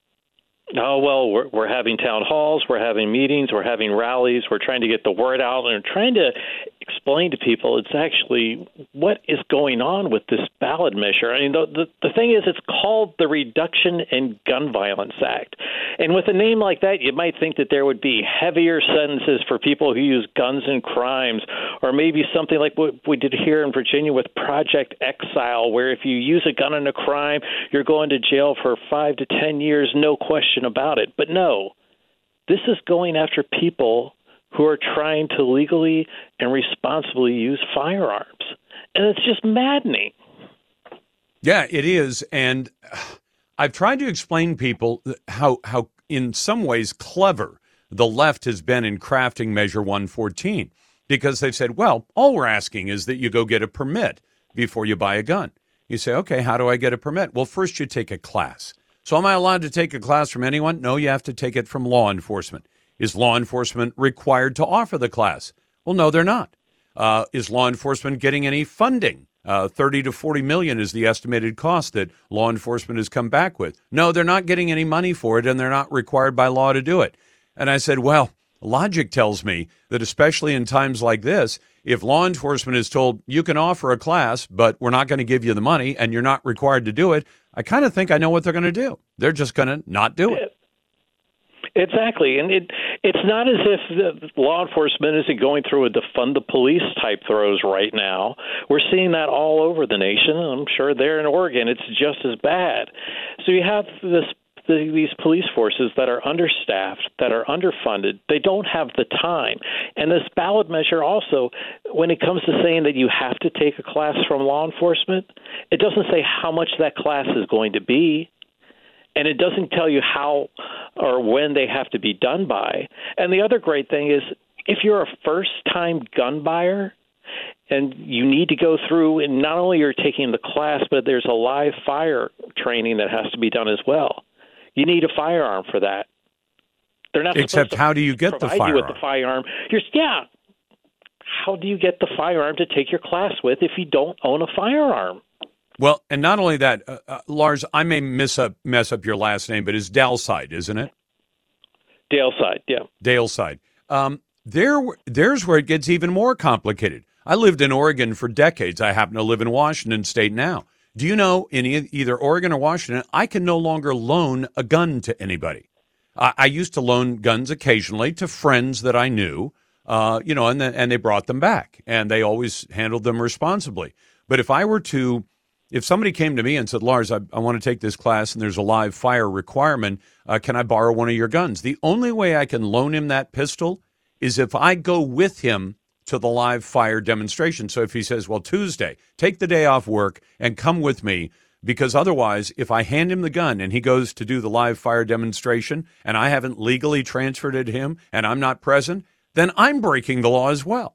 Oh, well, we're, we're having town halls, we're having meetings, we're having rallies, we're trying to get the word out and trying to explain to people it's actually what is going on with this ballot measure. I mean, the, the, the thing is, it's called the Reduction in Gun Violence Act. And with a name like that, you might think that there would be heavier sentences for people who use guns in crimes, or maybe something like what we did here in Virginia with Project Exile, where if you use a gun in a crime, you're going to jail for five to ten years, no question about it. But no, this is going after people who are trying to legally and responsibly use firearms. And it's just maddening. Yeah, it is. And I've tried to explain to people how, how in some ways clever the left has been in crafting Measure one fourteen, because they've said, well, all we're asking is that you go get a permit before you buy a gun. You say, okay, how do I get a permit? Well, first you take a class. So am I allowed to take a class from anyone? No, you have to take it from law enforcement. Is law enforcement required to offer the class? Well, no, they're not. Uh, is law enforcement getting any funding? Uh, thirty to forty million is the estimated cost that law enforcement has come back with. No, they're not getting any money for it, and they're not required by law to do it. And I said, well, logic tells me that especially in times like this, if law enforcement is told you can offer a class, but we're not going to give you the money and you're not required to do it, I kind of think I know what they're going to do. They're just going to not do it. Exactly. And it it's not as if the law enforcement isn't going through a defund the police type throes right now. We're seeing that all over the nation. I'm sure there in Oregon it's just as bad. So you have this the, these police forces that are understaffed, that are underfunded. They don't have the time. And this ballot measure also, when it comes to saying that you have to take a class from law enforcement, it doesn't say how much that class is going to be. And it doesn't tell you how or when they have to be done by. And the other great thing is if you're a first-time gun buyer and you need to go through, and not only you're taking the class, but there's a live fire training that has to be done as well. You need a firearm for that. They're not Except how do you get the firearm? You with the firearm. You're, yeah. How do you get the firearm to take your class with if you don't own a firearm? Well, and not only that, uh, uh, Lars, I may mess up mess up your last name, but it's Daleside, isn't it? Daleside, yeah. Daleside. Um, there, there's where it gets even more complicated. I lived in Oregon for decades. I happen to live in Washington State now. Do you know, in e- either Oregon or Washington, I can no longer loan a gun to anybody. I, I used to loan guns occasionally to friends that I knew, uh, you know, and, the, and they brought them back, and they always handled them responsibly. But if I were to if somebody came to me and said, Lars, I, I want to take this class and there's a live fire requirement, uh, can I borrow one of your guns? The only way I can loan him that pistol is if I go with him to the live fire demonstration. So if he says, well, Tuesday, take the day off work and come with me, because otherwise, if I hand him the gun and he goes to do the live fire demonstration and I haven't legally transferred it to him and I'm not present, then I'm breaking the law as well.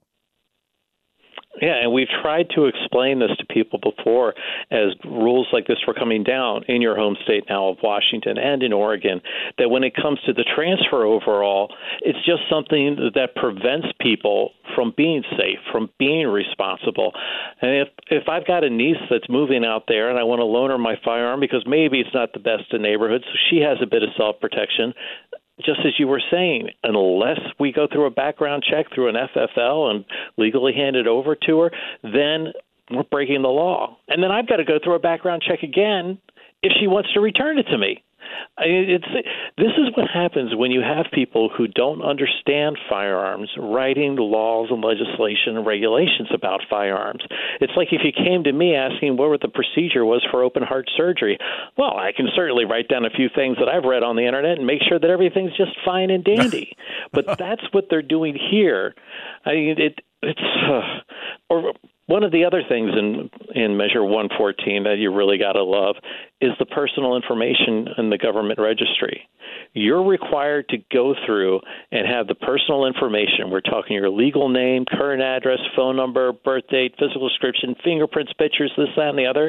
Yeah, and we've tried to explain this to people before as rules like this were coming down in your home state now of Washington and in Oregon, that when it comes to the transfer overall, it's just something that prevents people from being safe, from being responsible. And if if I've got a niece that's moving out there and I want to loan her my firearm because maybe it's not the best in the neighborhood, so she has a bit of self-protection, just as you were saying, unless we go through a background check through an F F L and legally hand it over to her, then we're breaking the law. And then I've got to go through a background check again if she wants to return it to me. I mean, it's this is what happens when you have people who don't understand firearms writing the laws and legislation and regulations about firearms. It's like if you came to me asking what the procedure was for open heart surgery. Well, I can certainly write down a few things that I've read on the internet and make sure that everything's just fine and dandy. But that's what they're doing here. I mean, it it's uh, or. One of the other things in in Measure one fourteen that you really got to love is the personal information in the government registry. You're required to go through and have the personal information. We're talking your legal name, current address, phone number, birth date, physical description, fingerprints, pictures, this, that, and the other.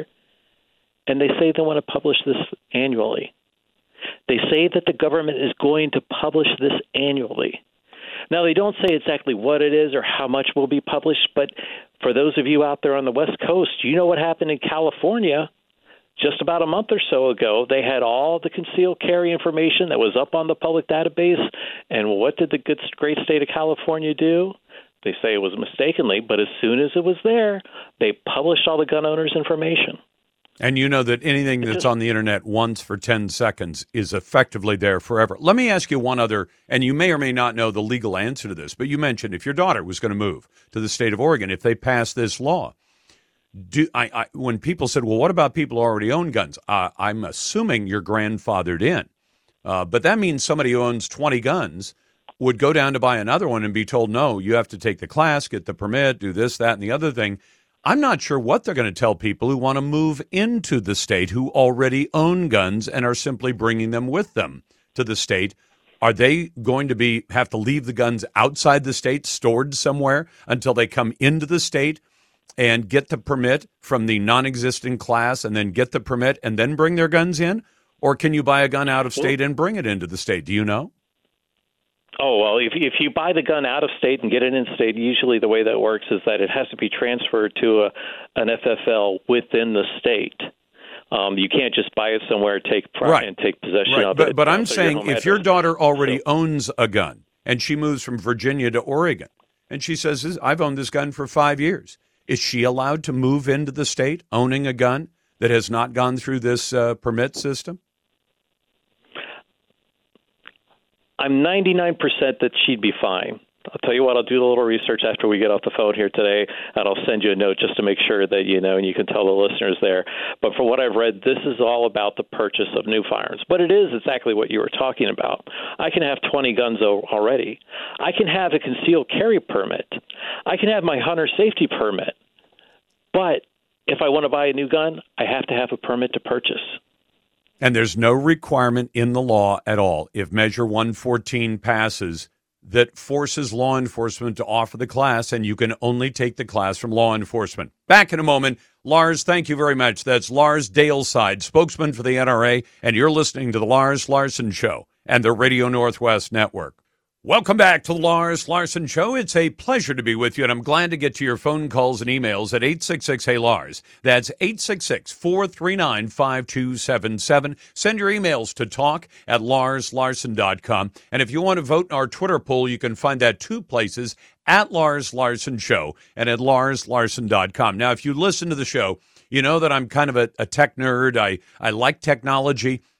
And they say they want to publish this annually. They say that the government is going to publish this annually. Now, they don't say exactly what it is or how much will be published, but for those of you out there on the West Coast, you know what happened in California just about a month or so ago. They had all the concealed carry information that was up on the public database, and what did the good, great state of California do? They say it was mistakenly, but as soon as it was there, they published all the gun owners' information. And you know that anything that's on the internet once for ten seconds is effectively there forever. Let me ask you one other, and you may or may not know the legal answer to this, but you mentioned if your daughter was going to move to the state of Oregon, if they pass this law, do I, I when people said, well, what about people who already own guns? Uh, I'm assuming you're grandfathered in. Uh, but that means somebody who owns twenty guns would go down to buy another one and be told, no, you have to take the class, get the permit, do this, that, and the other thing. I'm not sure what they're going to tell people who want to move into the state who already own guns and are simply bringing them with them to the state. Are they going to be have to leave the guns outside the state, stored somewhere until they come into the state and get the permit from the non-existent class and then get the permit and then bring their guns in? Or can you buy a gun out of state and bring it into the state? Do you know? Oh, well, if if you buy the gun out of state and get it in state, usually the way that works is that it has to be transferred to a, an F F L within the state. Um, you can't just buy it somewhere, take right. and take possession right. of but, it. But I'm saying your if your daughter already so, owns a gun and she moves from Virginia to Oregon and she says, I've owned this gun for five years, is she allowed to move into the state owning a gun that has not gone through this uh, permit system? I'm ninety-nine percent that she'd be fine. I'll tell you what, I'll do a little research after we get off the phone here today, and I'll send you a note just to make sure that you know, and you can tell the listeners there. But for what I've read, this is all about the purchase of new firearms. But it is exactly what you were talking about. I can have twenty guns already. I can have a concealed carry permit. I can have my hunter safety permit. But if I want to buy a new gun, I have to have a permit to purchase. And there's no requirement in the law at all, if Measure one fourteen passes, that forces law enforcement to offer the class, and you can only take the class from law enforcement. Back in a moment. Lars, thank you very much. That's Lars Daleside, spokesman for the N R A, and you're listening to the Lars Larson Show and the Radio Northwest Network. Welcome back to the Lars Larson Show. It's a pleasure to be with you, and I'm glad to get to your phone calls and emails at eight six six, hey Lars. That's eight six six, four three nine, five two seven seven. Send your emails to talk at lars larson dot com. And if you want to vote in our Twitter poll, you can find that two places, at Lars Larson Show and at lars larson dot com. Now, if you listen to the show, you know that I'm kind of a, a tech nerd. I, I like technology.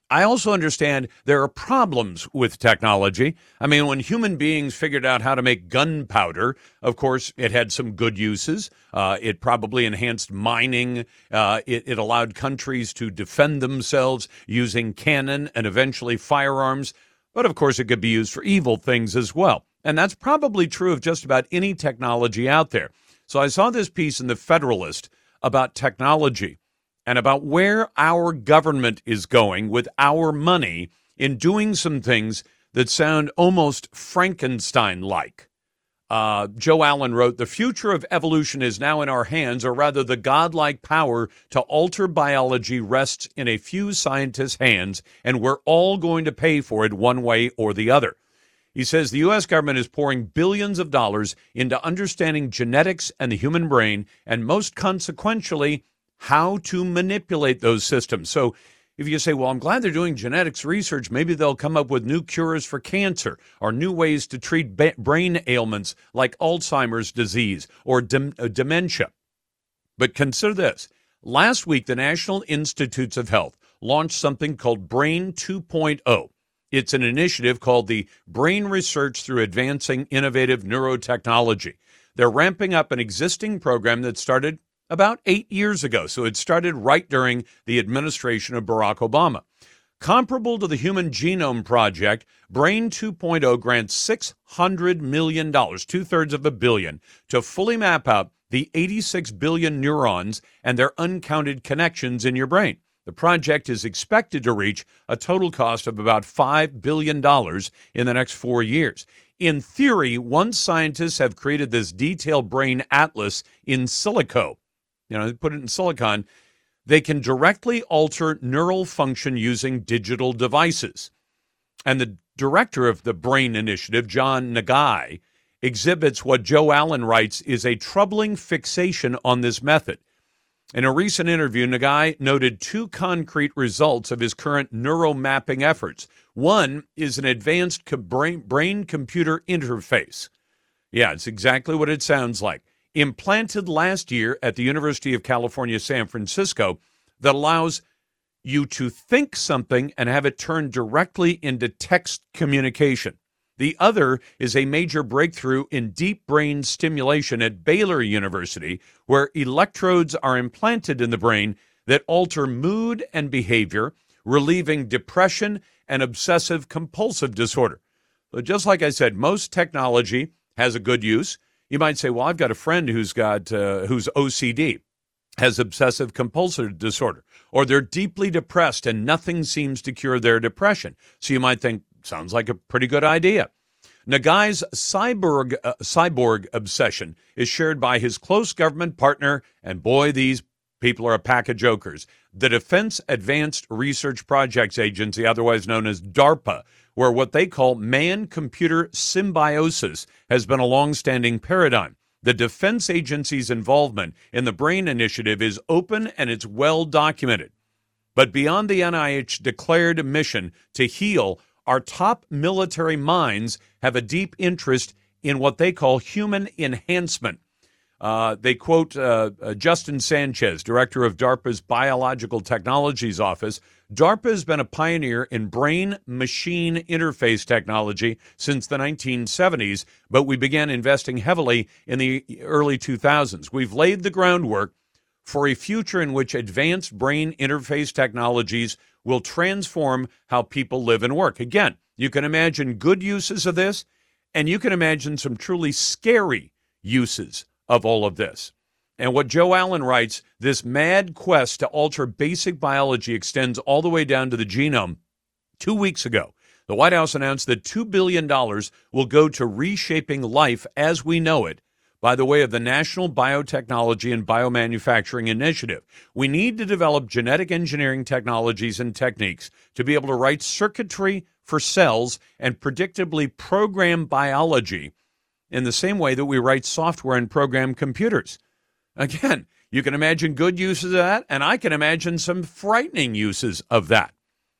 I also understand there are problems with technology. I mean, when human beings figured out how to make gunpowder, of course, it had some good uses. Uh, it probably enhanced mining. Uh, it, it allowed countries to defend themselves using cannon and eventually firearms. But, of course, it could be used for evil things as well. And that's probably true of just about any technology out there. So I saw this piece in The Federalist about technology and about where our government is going with our money in doing some things that sound almost Frankenstein-like. Uh, Joe Allen wrote, "The future of evolution is now in our hands, or rather the godlike power to alter biology rests in a few scientists' hands, and we're all going to pay for it one way or the other." He says the U S government is pouring billions of dollars into understanding genetics and the human brain, and most consequentially, how to manipulate those systems. So if you say, well, I'm glad they're doing genetics research, maybe they'll come up with new cures for cancer or new ways to treat ba- brain ailments like Alzheimer's disease or dem- uh, dementia. But consider this. Last week, the National Institutes of Health launched something called Brain two point oh. It's an initiative called the Brain Research Through Advancing Innovative Neurotechnology. They're ramping up an existing program that started about eight years ago. So it started right during the administration of Barack Obama. Comparable to the Human Genome Project, Brain two point oh grants six hundred million dollars, two-thirds of a billion, to fully map out the eighty-six billion neurons and their uncounted connections in your brain. The project is expected to reach a total cost of about five billion dollars in the next four years. In theory, once scientists have created this detailed brain atlas in silico, you know, they put it in silicon, they can directly alter neural function using digital devices. And the director of the Brain Initiative, John Nagai, exhibits what Joe Allen writes is a troubling fixation on this method. In a recent interview, Nagai noted two concrete results of his current neuromapping efforts. One is an advanced brain-computer interface. Yeah, it's exactly what it sounds like. Implanted last year at the University of California, San Francisco, that allows you to think something and have it turn directly into text communication. The other is a major breakthrough in deep brain stimulation at Baylor University, where electrodes are implanted in the brain that alter mood and behavior, relieving depression and obsessive-compulsive disorder. But just like I said, most technology has a good use. You might say, well, I've got a friend who's got uh, who's O C D, has obsessive compulsive disorder, or they're deeply depressed and nothing seems to cure their depression. So you might think, sounds like a pretty good idea. Nagai's cyborg, uh, cyborg obsession is shared by his close government partner, and boy, these people are a pack of jokers, the Defense Advanced Research Projects Agency, otherwise known as DARPA, where what they call man-computer symbiosis has been a long-standing paradigm. The defense agency's involvement in the Brain Initiative is open and it's well documented. But beyond the N I H-declared mission to heal, our top military minds have a deep interest in what they call human enhancement. Uh, they quote uh, uh, Justin Sanchez, director of DARPA's Biological Technologies Office. DARPA has been a pioneer in brain-machine interface technology since the nineteen seventies, but we began investing heavily in the early two thousands. We've laid the groundwork for a future in which advanced brain interface technologies will transform how people live and work. Again, you can imagine good uses of this, and you can imagine some truly scary uses of all of this. And what Joe Allen writes, this mad quest to alter basic biology extends all the way down to the genome. Two weeks ago, the White House announced that two billion dollars will go to reshaping life as we know it by the way of the National Biotechnology and Biomanufacturing Initiative. We need to develop genetic engineering technologies and techniques to be able to write circuitry for cells and predictably program biology in the same way that we write software and program computers. Again, you can imagine good uses of that, and I can imagine some frightening uses of that.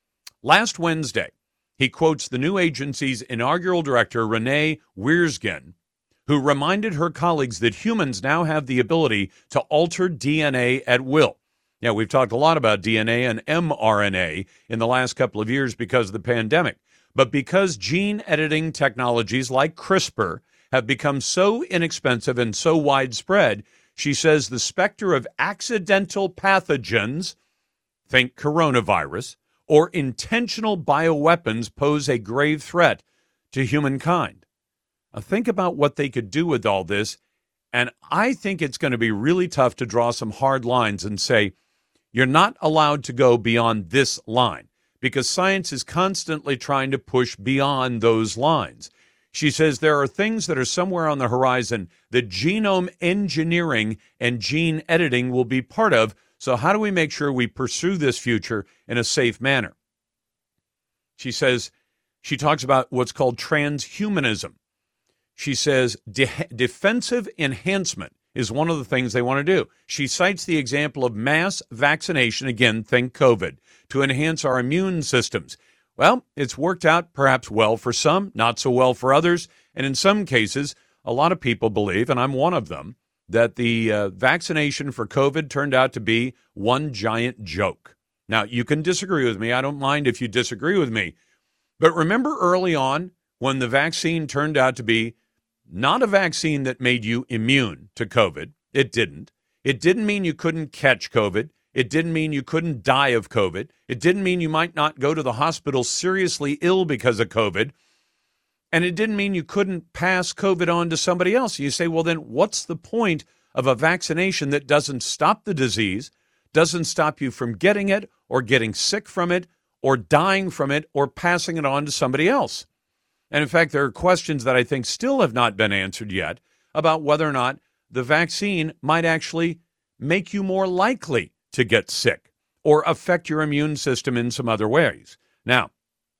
Last Wednesday, he quotes the new agency's inaugural director, Renee Wiersgen, who reminded her colleagues that humans now have the ability to alter D N A at will. Yeah, we've talked a lot about D N A and mRNA in the last couple of years because of the pandemic. But because gene editing technologies like CRISPR have become so inexpensive and so widespread, she says the specter of accidental pathogens, think coronavirus, or intentional bioweapons pose a grave threat to humankind. Now, think about what they could do with all this, and I think it's going to be really tough to draw some hard lines and say, you're not allowed to go beyond this line, because science is constantly trying to push beyond those lines. She says there are things that are somewhere on the horizon that genome engineering and gene editing will be part of. So how do we make sure we pursue this future in a safe manner? She says, she talks about what's called transhumanism. She says de- defensive enhancement is one of the things they want to do. She cites the example of mass vaccination, again, think COVID, to enhance our immune systems. Well, it's worked out perhaps well for some, not so well for others. And in some cases, a lot of people believe, and I'm one of them, that the uh, vaccination for COVID turned out to be one giant joke. Now, you can disagree with me. I don't mind if you disagree with me. But remember early on when the vaccine turned out to be not a vaccine that made you immune to COVID. It didn't. It didn't mean you couldn't catch COVID. It didn't mean you couldn't die of COVID. It didn't mean you might not go to the hospital seriously ill because of COVID. And it didn't mean you couldn't pass COVID on to somebody else. You say, well, then what's the point of a vaccination that doesn't stop the disease, doesn't stop you from getting it or getting sick from it or dying from it or passing it on to somebody else? And in fact, there are questions that I think still have not been answered yet about whether or not the vaccine might actually make you more likely to get sick or affect your immune system in some other ways. Now,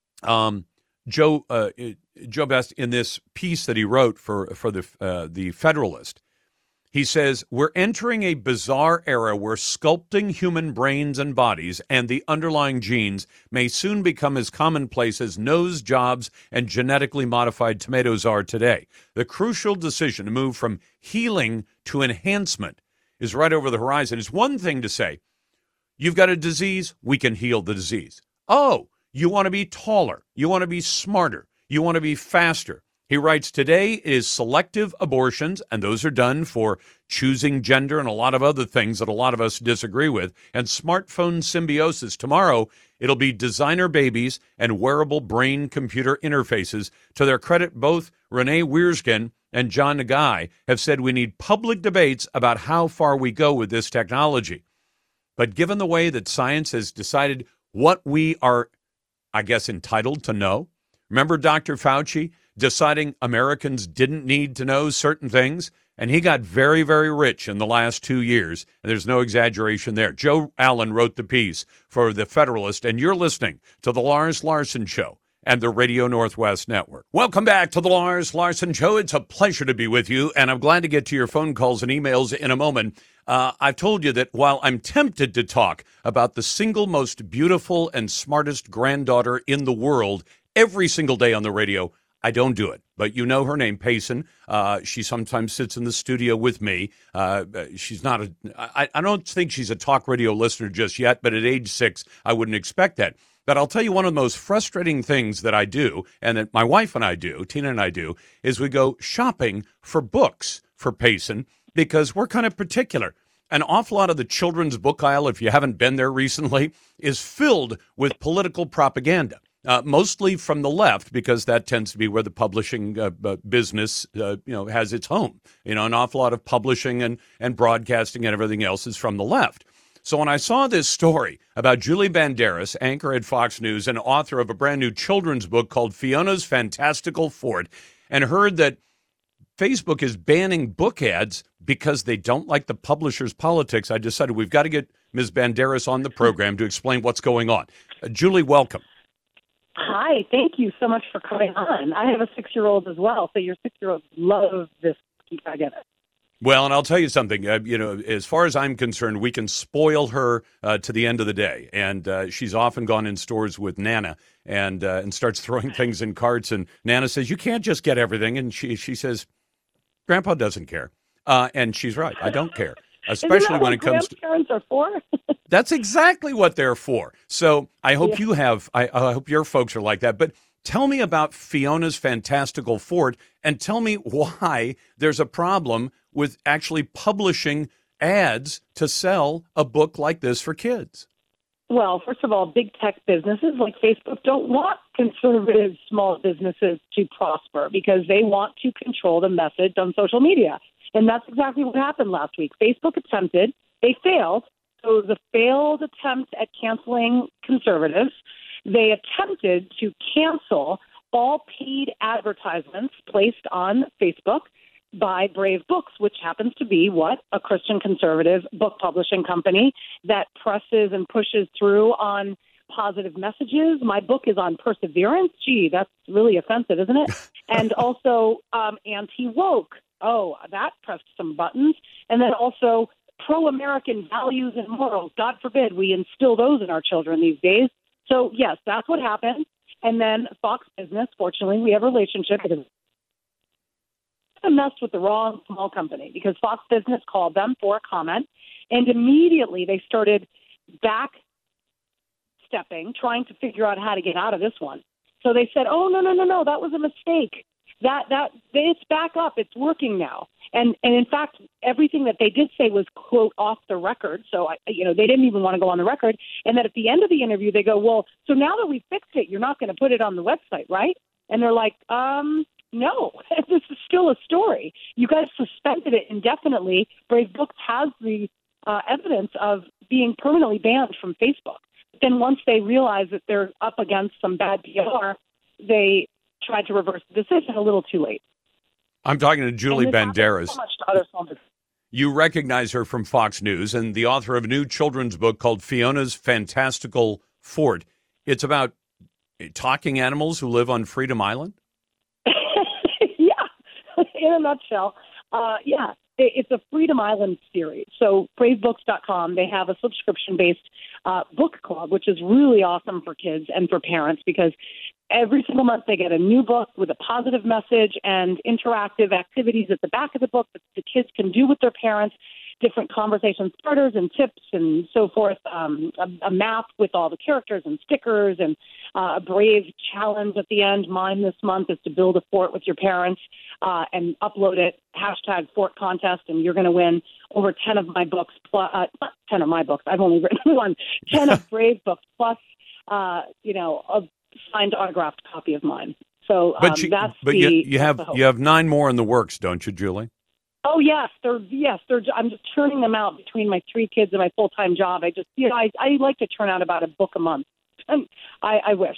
um, Joe uh, Joe Best, in this piece that he wrote for for the uh, the Federalist, he says, we're entering a bizarre era where sculpting human brains and bodies and the underlying genes may soon become as commonplace as nose jobs and genetically modified tomatoes are today. The crucial decision to move from healing to enhancement is right over the horizon. It's one thing to say, you've got a disease, we can heal the disease. Oh, you want to be taller, you want to be smarter, you want to be faster. He writes, today is selective abortions, and those are done for choosing gender and a lot of other things that a lot of us disagree with, and smartphone symbiosis. Tomorrow, it'll be designer babies and wearable brain-computer interfaces. To their credit, both Renee Wierskin and John Nagai have said we need public debates about how far we go with this technology. But given the way that science has decided what we are, I guess, entitled to know, remember Doctor Fauci deciding Americans didn't need to know certain things? And he got very, very rich in the last two years. And there's no exaggeration there. Joe Allen wrote the piece for The Federalist, and you're listening to The Lars Larson Show and the Radio Northwest Network. Welcome back to The Lars Larson Show. It's a pleasure to be with you, and I'm glad to get to your phone calls and emails in a moment. Uh, I've told you that while I'm tempted to talk about the single most beautiful and smartest granddaughter in the world every single day on the radio, I don't do it. But you know her name, Payson. Uh, she sometimes sits in the studio with me. Uh, she's not a, I, I don't think she's a talk radio listener just yet, but at age six, I wouldn't expect that. But I'll tell you one of the most frustrating things that I do, and that my wife and I do, Tina and I do, is we go shopping for books for Payson because we're kind of particular. An awful lot of the children's book aisle, if you haven't been there recently, is filled with political propaganda. Uh, mostly from the left, because that tends to be where the publishing uh, uh, business, uh, you know, has its home. You know, an awful lot of publishing and, and broadcasting and everything else is from the left. So when I saw this story about Julie Banderas, anchor at Fox News and author of a brand new children's book called Fiona's Fantastical Fort, and heard that Facebook is banning book ads because they don't like the publisher's politics, I decided we've got to get Miz Banderas on the program to explain what's going on. Uh, Julie, welcome. Hi, thank you so much for coming on. I have a six-year-old as well, so your six-year-old loves this. I get it. Well, and I'll tell you something. Uh, you know, as far as I'm concerned, we can spoil her uh, to the end of the day. And uh, she's often gone in stores with Nana and uh, and starts throwing things in carts. And Nana says, "You can't just get everything." And she she says, "Grandpa doesn't care." Uh, and she's right. I don't care. especially Isn't that when what it comes to grandparents are for? That's exactly what they're for. So I hope Yeah. you have, I, I hope your folks are like that. But tell me about Fiona's Fantastical Fort and tell me why there's a problem with actually publishing ads to sell a book like this for kids. Well, first of all, big tech businesses like Facebook don't want conservative small businesses to prosper because they want to control the message on social media. And that's exactly what happened last week. Facebook attempted, they failed. So it was a failed attempt at canceling conservatives. They attempted to cancel all paid advertisements placed on Facebook by Brave Books, which happens to be what? A Christian conservative book publishing company that presses and pushes through on positive messages. My book is on perseverance. Gee, that's really offensive, isn't it? And also um, anti-woke. Oh, that pressed some buttons. And then also pro-American values and morals. God forbid we instill those in our children these days. So, yes, that's what happened. And then Fox Business, fortunately, we have a relationship. It is messed with the wrong small company because Fox Business called them for a comment, and immediately they started back stepping, trying to figure out how to get out of this one. So they said, "Oh no, no, no, no, that was a mistake. That that it's back up. It's working now." And and in fact, everything that they did say was quote off the record. So I, you know, they didn't even want to go on the record. And then at the end of the interview, they go, "Well, so now that we fixed it, you're not going to put it on the website, right?" And they're like, "Um." No, this is still a story. You guys suspended it indefinitely. Brave Books has the uh, evidence of being permanently banned from Facebook. But then once they realize that they're up against some bad P R, they tried to reverse the decision a little too late. I'm talking to Julie Banderas. So much to other small businesses. You recognize her from Fox News and the author of a new children's book called Fiona's Fantastical Fort. It's about talking animals who live on Freedom Island? In a nutshell, uh, yeah, it, it's a Freedom Island series. So brave books dot com, they have a subscription-based uh, book club, which is really awesome for kids and for parents because every single month they get a new book with a positive message and interactive activities at the back of the book that the kids can do with their parents, different conversation starters and tips and so forth, um, a, a map with all the characters and stickers and uh, a brave challenge at the end. Mine this month is to build a fort with your parents uh, and upload it, hashtag fort contest, and you're going to win over ten of my books, plus, uh, not ten of my books, I've only written one, ten of Brave books, plus, uh, you know, a signed autographed copy of mine. So um, but you, that's but the, you, you have the hope. you have nine more in the works, don't you, Julie? Oh yes, they're yes, they're. I'm just churning them out between my three kids and my full time job. I just, you know, I I like to churn out about a book a month. I, I wish.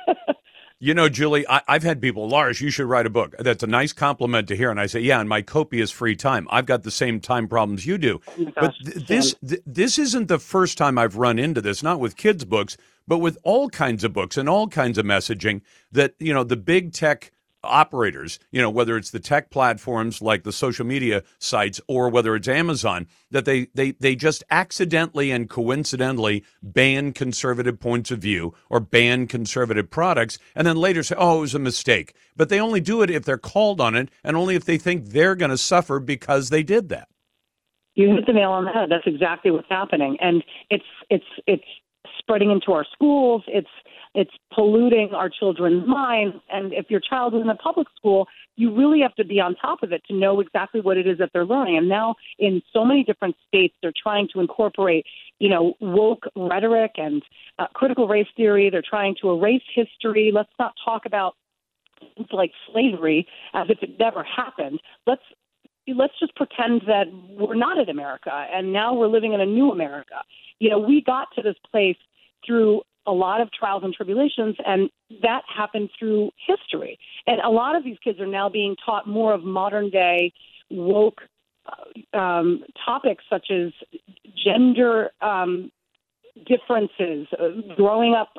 You know, Julie, I, I've had people, Lars, you should write a book. That's a nice compliment to hear. And I say, yeah, in my copious free time. I've got the same time problems you do. Oh my but gosh, th- this th- this isn't the first time I've run into this, not with kids' books, but with all kinds of books and all kinds of messaging that, you know, the big tech operators, you know, whether it's the tech platforms like the social media sites or whether it's Amazon, that they they they just accidentally and coincidentally ban conservative points of view or ban conservative products and then later say, oh, it was a mistake. But they only do it if they're called on it and only if they think they're going to suffer because they did that. You hit the nail on the head. That's exactly what's happening. And it's it's it's spreading into our schools. It's It's polluting our children's minds. And if your child is in a public school, you really have to be on top of it to know exactly what it is that they're learning. And now in so many different states, they're trying to incorporate, you know, woke rhetoric and uh, critical race theory. They're trying to erase history. Let's not talk about things like slavery as if it never happened. Let's let's just pretend that we're not in America and now we're living in a new America. You know, we got to this place through a lot of trials and tribulations, and that happened through history. And a lot of these kids are now being taught more of modern day woke uh, um, topics such as gender um, differences, uh, growing up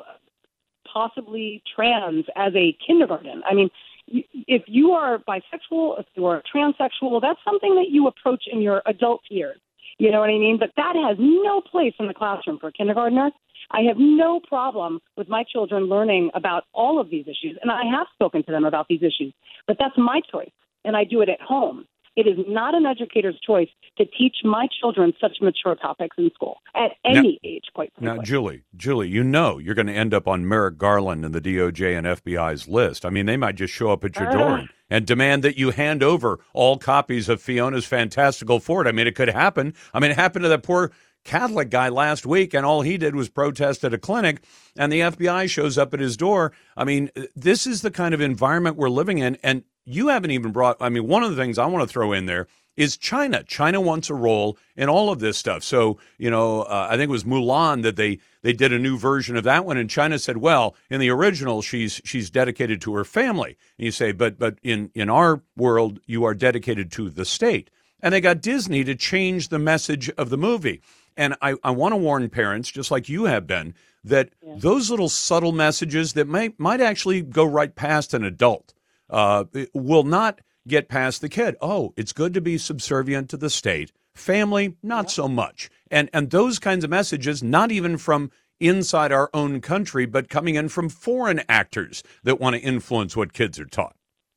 possibly trans as a kindergarten. I mean, if you are bisexual, if you are transsexual, that's something that you approach in your adult years. You know what I mean? But that has no place in the classroom for a kindergartner. I have no problem with my children learning about all of these issues, and I have spoken to them about these issues. But that's my choice, and I do it at home. It is not an educator's choice to teach my children such mature topics in school at any now, age, quite frankly. Now, Julie, Julie, you know you're going to end up on Merrick Garland and the D O J and F B I's list. I mean, they might just show up at your uh, door and, and demand that you hand over all copies of Fiona's Fantastical Fort. I mean, it could happen. I mean, it happened to that poor Catholic guy last week, and all he did was protest at a clinic, and the F B I shows up at his door. I mean, this is the kind of environment we're living in, and you haven't even brought, I mean, one of the things I want to throw in there is China. China wants a role in all of this stuff. So, you know, uh, I think it was Mulan that they, they did a new version of that one, and China said, well, in the original, she's she's dedicated to her family. And you say, but but in, in our world, you are dedicated to the state. And they got Disney to change the message of the movie. And I, I want to warn parents, just like you have been, that yeah. those little subtle messages that might, might actually go right past an adult uh, will not get past the kid. Oh, it's good to be subservient to the state. Family, not yeah. so much. And and those kinds of messages, not even from inside our own country, but coming in from foreign actors that want to influence what kids are taught.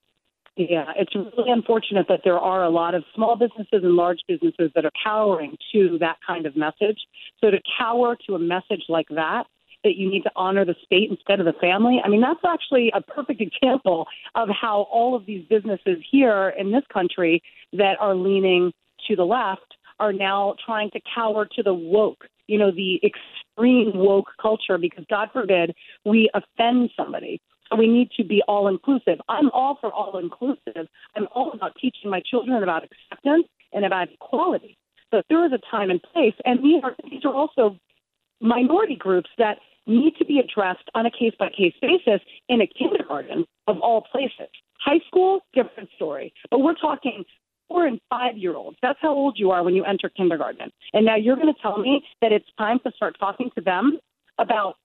Yeah, it's really unfortunate that there are a lot of small businesses and large businesses that are cowering to that kind of message. So to cower to a message like that, that you need to honor the state instead of the family, I mean, that's actually a perfect example of how all of these businesses here in this country that are leaning to the left are now trying to cower to the woke, you know, the extreme woke culture, because God forbid we offend somebody. So we need to be all-inclusive. I'm all for all-inclusive. I'm all about teaching my children about acceptance and about equality. So there is a time and place, and these are, these are also minority groups that need to be addressed on a case-by-case basis in a kindergarten of all places. High school, different story. But we're talking four- and five-year-olds. That's how old you are when you enter kindergarten. And now you're going to tell me that it's time to start talking to them about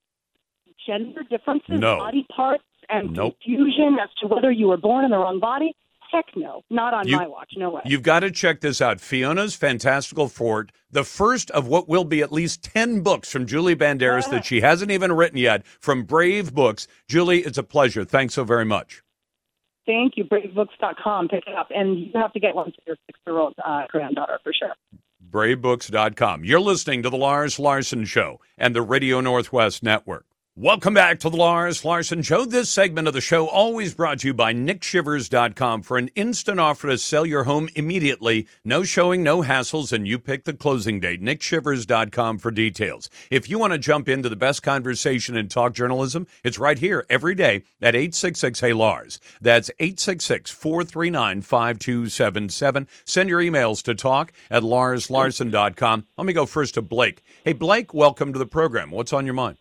gender differences, no. body parts, and nope. confusion as to whether you were born in the wrong body? Heck no. Not on you, my watch. No way. You've got to check this out. Fiona's Fantastical Fort, the first of what will be at least ten books from Julie Banderas uh, that she hasn't even written yet from Brave Books. Julie, it's a pleasure. Thanks so very much. Thank you. brave books dot com. Pick it up. And you have to get one for your six-year-old uh, granddaughter for sure. brave books dot com. You're listening to The Lars Larson Show and the Radio Northwest Network. Welcome back to the Lars Larson Show. This segment of the show always brought to you by Nick Shivers dot com for an instant offer to sell your home immediately. No showing, no hassles, and you pick the closing date. Nick Shivers dot com for details. If you want to jump into the best conversation in talk journalism, it's right here every day at eight six six, hey Lars. That's eight six six, four three nine, five two seven seven. Send your emails to talk at Lars Larson dot com. Let me go first to Blake. Hey, Blake, welcome to the program. What's on your mind?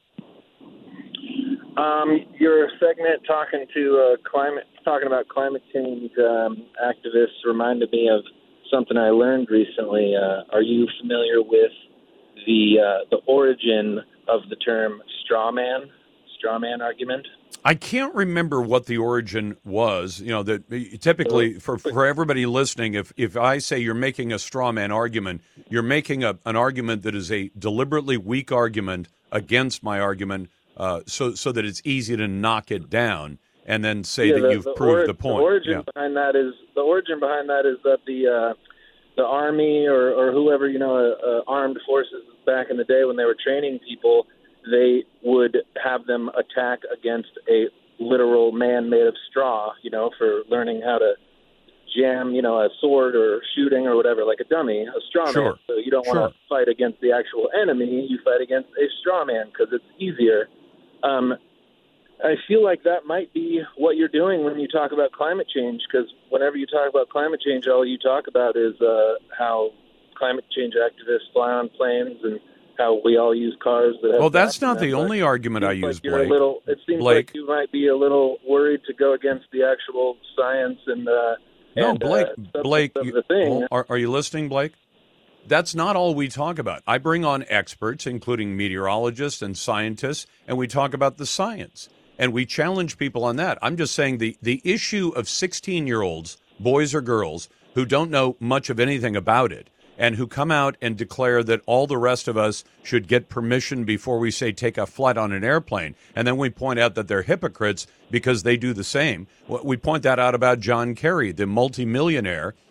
Um, your segment talking to uh, climate, talking about climate change um, activists reminded me of something I learned recently. Uh, are you familiar with the uh, the origin of the term straw man, straw man argument? I can't remember what the origin was. You know, that typically for, for everybody listening, if, if I say you're making a straw man argument, you're making a, an argument that is a deliberately weak argument against my argument. Uh, so so that it's easy to knock it down and then say yeah, that the, you've the proved ori- the point. The origin yeah. behind that is the origin behind that is that the uh, the army or, or whoever you know uh, uh, armed forces back in the day when they were training people, they would have them attack against a literal man made of straw. You know, for learning how to jam you know a sword or shooting or whatever, like a dummy, a straw sure. man. So you don't want to sure. fight against the actual enemy; you fight against a straw man because it's easier. Um, I feel like that might be what you're doing when you talk about climate change, because whenever you talk about climate change, all you talk about is uh, how climate change activists fly on planes and how we all use cars. That have well, that's not that. the only argument I use, like you're Blake. A little, it seems Blake. like you might be a little worried to go against the actual science and uh, no, and, Blake. uh, Blake, of you, the thing. well, are, are you listening, Blake? That's not all we talk about. I bring on experts, including meteorologists and scientists, and we talk about the science. And we challenge people on that. I'm just saying the, the issue of sixteen-year-olds, boys or girls, who don't know much of anything about it and who come out and declare that all the rest of us should get permission before we say take a flight on an airplane. And then we point out that they're hypocrites because they do the same. We point that out about John Kerry, the multimillionaire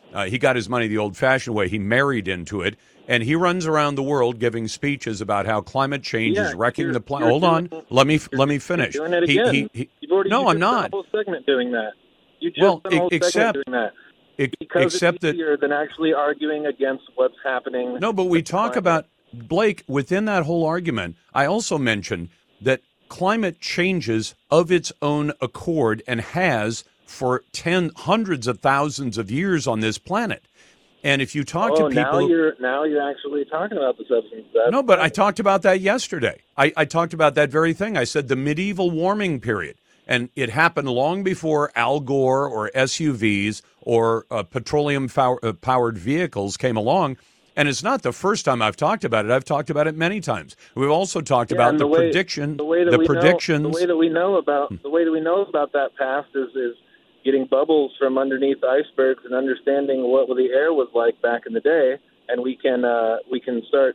Uh, he got his money the old-fashioned way. He married into it, and he runs around the world giving speeches about how climate change yeah, is wrecking the planet. You're Hold on, doing, let me let me finish. You're doing it He- again. he- he- You've already, no, you I'm just not. spent a whole segment doing that. You just Well, spent a whole except- segment doing that. Ex- Because except it's that easier than actually arguing against what's happening. No, but we talk about, Blake, within that whole argument, I also mentioned that climate changes of its own accord and has for ten, hundreds of thousands of years on this planet. And if you talk oh, to people... now you're, now you're actually talking about the substance. That's no, but I talked about that yesterday. I, I talked about that very thing. I said the medieval warming period. And it happened long before Al Gore or S U Vs or uh, petroleum-powered vehicles came along. And it's not the first time I've talked about it. I've talked about it many times. We've also talked Yeah, about and the, the way- prediction, the way that the we predictions. Know, the way that we know about the way that we know about that past is is getting bubbles from underneath icebergs and understanding what the air was like back in the day, and we can uh, we can start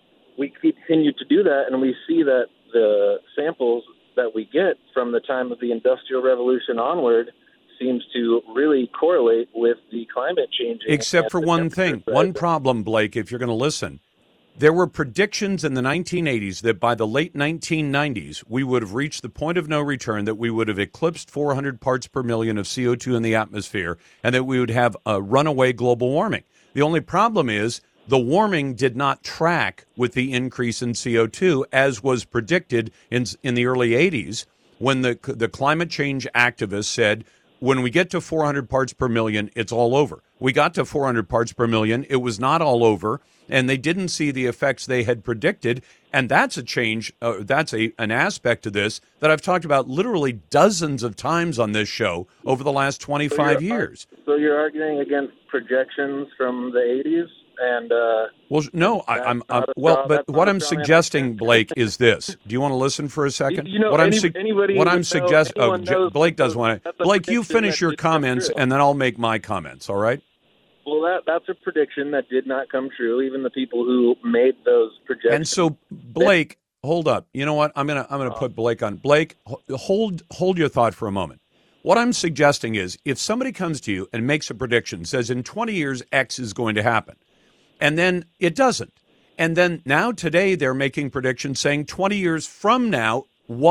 we continue to do that, and we see that the samples that we get from the time of the Industrial Revolution onward seems to really correlate with the climate change. Except for one thing, one problem, Blake, if you're going to listen. There were predictions in the nineteen eighties that by the late nineteen nineties, we would have reached the point of no return, that we would have eclipsed four hundred parts per million of C O two in the atmosphere, and that we would have a runaway global warming. The only problem is the warming did not track with the increase in C O two as was predicted in in the early eighties when the the climate change activists said, when we get to four hundred parts per million, it's all over. We got to four hundred parts per million. It was not all over, and they didn't see the effects they had predicted. And that's a change. Uh, that's a an aspect to this that I've talked about literally dozens of times on this show over the last twenty-five so years. So you're arguing against projections from the eighties? And uh, well, no, I, I'm, I'm well, but what I'm suggesting, Blake, is this. Do you want to listen for a second? You know, what I'm any, su- anybody what I'm suggesting. Oh, J- Blake does want to. Blake, you finish your comments, and then I'll make my comments. All right? Well, that that's a prediction that did not come true. Even the people who made those projections. And so, Blake, hold up. You know what? I'm gonna I'm gonna put Blake on. Blake, hold hold your thought for a moment. What I'm suggesting is, if somebody comes to you and makes a prediction, says in twenty years X is going to happen, and then it doesn't. And then now today they're making predictions saying twenty years from now,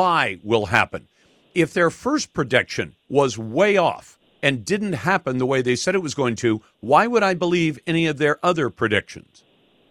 Y will happen. If their first prediction was way off and didn't happen the way they said it was going to, why would I believe any of their other predictions?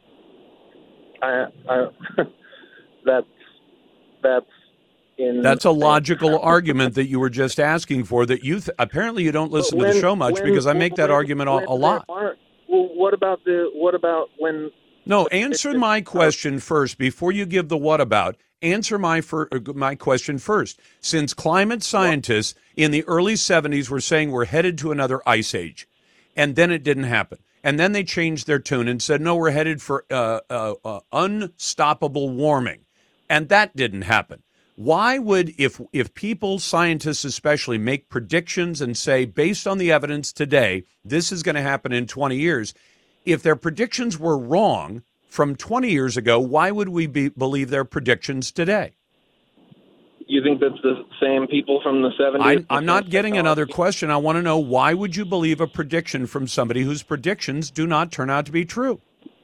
I, I, that's, that's in... That's a logical argument that you were just asking for, that you th- apparently you don't listen when, to the show much, when, because I make that when, argument a, when a lot. Well, what about the what about when? No, answer my question first before you give the what about. Answer my fir- my question first. Since climate scientists in the early seventies were saying we're headed to another ice age, and then it didn't happen, and then they changed their tune and said no, we're headed for uh, uh, uh, unstoppable warming, and that didn't happen. Why would, if if people, scientists especially, make predictions and say, based on the evidence today, this is going to happen in twenty years, if their predictions were wrong from twenty years ago, why would we be, believe their predictions today? You think that's the same people from the seventies? I, I'm not getting another question. I want to know, why would you believe a prediction from somebody whose predictions do not turn out to be true?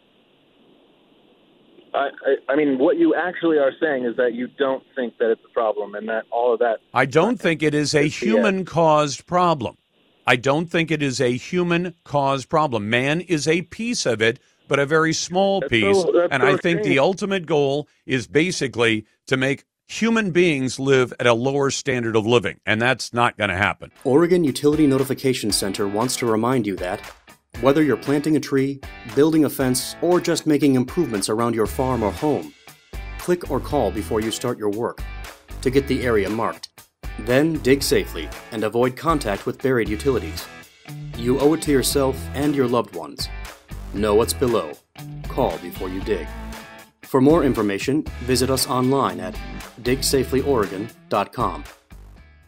I, I, I mean, what you actually are saying is that you don't think that it's a problem, and that all of that... I don't think it is a human-caused problem. I don't think it is a human-caused problem. Man is a piece of it, but a very small That's piece. so- and so I think strange. the ultimate goal is basically to make human beings live at a lower standard of living, and that's not going to happen. Oregon Utility Notification Center wants to remind you that whether you're planting a tree, building a fence, or just making improvements around your farm or home, click or call before you start your work to get the area marked. Then dig safely and avoid contact with buried utilities. You owe it to yourself and your loved ones. Know what's below. Call before you dig. For more information, visit us online at dig safely oregon dot com.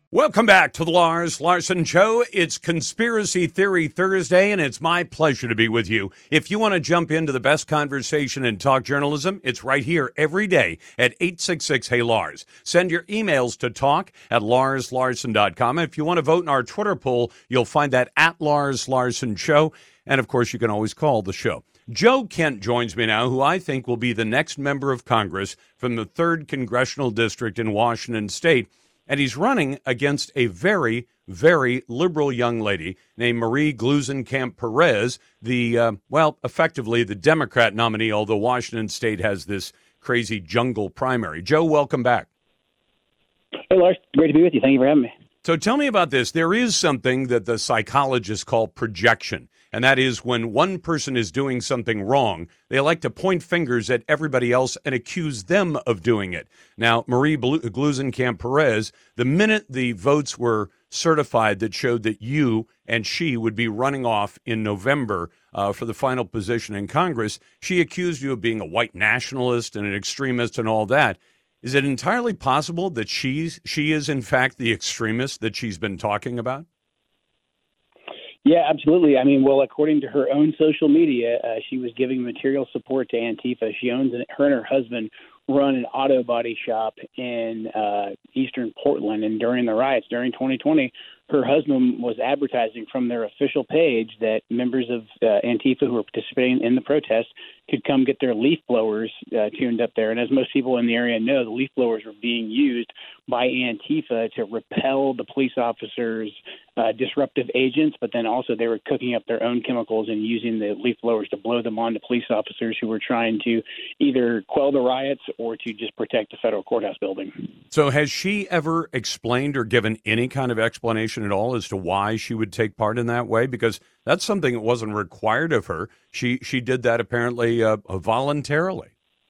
Welcome back to the Lars Larson Show. It's Conspiracy Theory Thursday, and it's my pleasure to be with you. If you want to jump into the best conversation in talk journalism, it's right here every day at eight six six, hey Lars. Send your emails to talk at lars larson dot com. If you want to vote in our Twitter poll, you'll find that at Lars Larson Show. And, of course, you can always call the show. Joe Kent joins me now, who I think will be the next member of Congress from the third Congressional District in Washington State. And he's running against a very, very liberal young lady named Marie Gluesenkamp Perez, the, uh, well, effectively the Democrat nominee, although Washington State has this crazy jungle primary. Joe, welcome back. Hey, Lars. Great to be with you. Thank you for having me. So tell me about this. There is something that the psychologists call projection, and that is when one person is doing something wrong, they like to point fingers at everybody else and accuse them of doing it. Now, Marie Gluesenkamp Perez, the minute the votes were certified that showed that you and she would be running off in November uh, for the final position in Congress, she accused you of being a white nationalist and an extremist and all that. Is it entirely possible that she's, she is, in fact, the extremist that she's been talking about? Yeah, absolutely. I mean, well, according to her own social media, uh, she was giving material support to Antifa. She owns, her and her husband run an auto body shop in uh, eastern Portland. And during the riots, during twenty twenty, her husband was advertising from their official page that members of uh, Antifa who were participating in the protest could come get their leaf blowers uh, tuned up there. And as most people in the area know, the leaf blowers were being used by Antifa to repel the police officers' uh, disruptive agents, but then also they were cooking up their own chemicals and using the leaf blowers to blow them on to police officers who were trying to either quell the riots or to just protect the federal courthouse building. So has she ever explained or given any kind of explanation at all as to why she would take part in that way? Because that's something that wasn't required of her. She she did that apparently uh, voluntarily.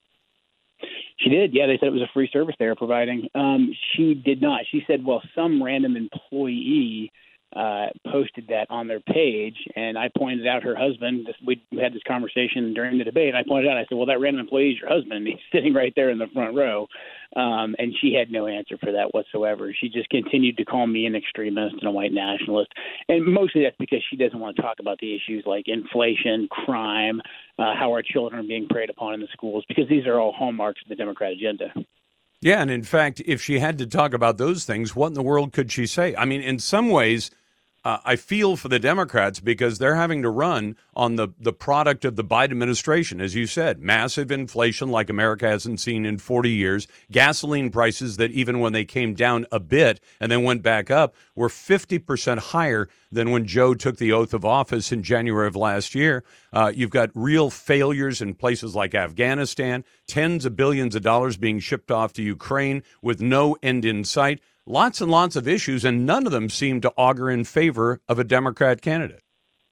She did. Yeah, they said it was a free service they were providing. Um, she did not. She said, well, some random employee uh, posted that on their page, and I pointed out her husband. This, we had this conversation during the debate. I pointed out, I said, well, that random employee is your husband. He's sitting right there in the front row. Um, and she had no answer for that whatsoever. She just continued to call me an extremist and a white nationalist. And mostly that's because she doesn't want to talk about the issues like inflation, crime, uh, how our children are being preyed upon in the schools, because these are all hallmarks of the Democrat agenda. Yeah, and in fact, if she had to talk about those things, what in the world could she say? I mean, in some ways, Uh, I feel for the Democrats because they're having to run on the, the product of the Biden administration. As you said, massive inflation like America hasn't seen in forty years, gasoline prices that even when they came down a bit and then went back up were fifty percent higher than when Joe took the oath of office in January of last year. Uh, you've got real failures in places like Afghanistan, tens of billions of dollars being shipped off to Ukraine with no end in sight. Lots and lots of issues, and none of them seem to augur in favor of a Democrat candidate.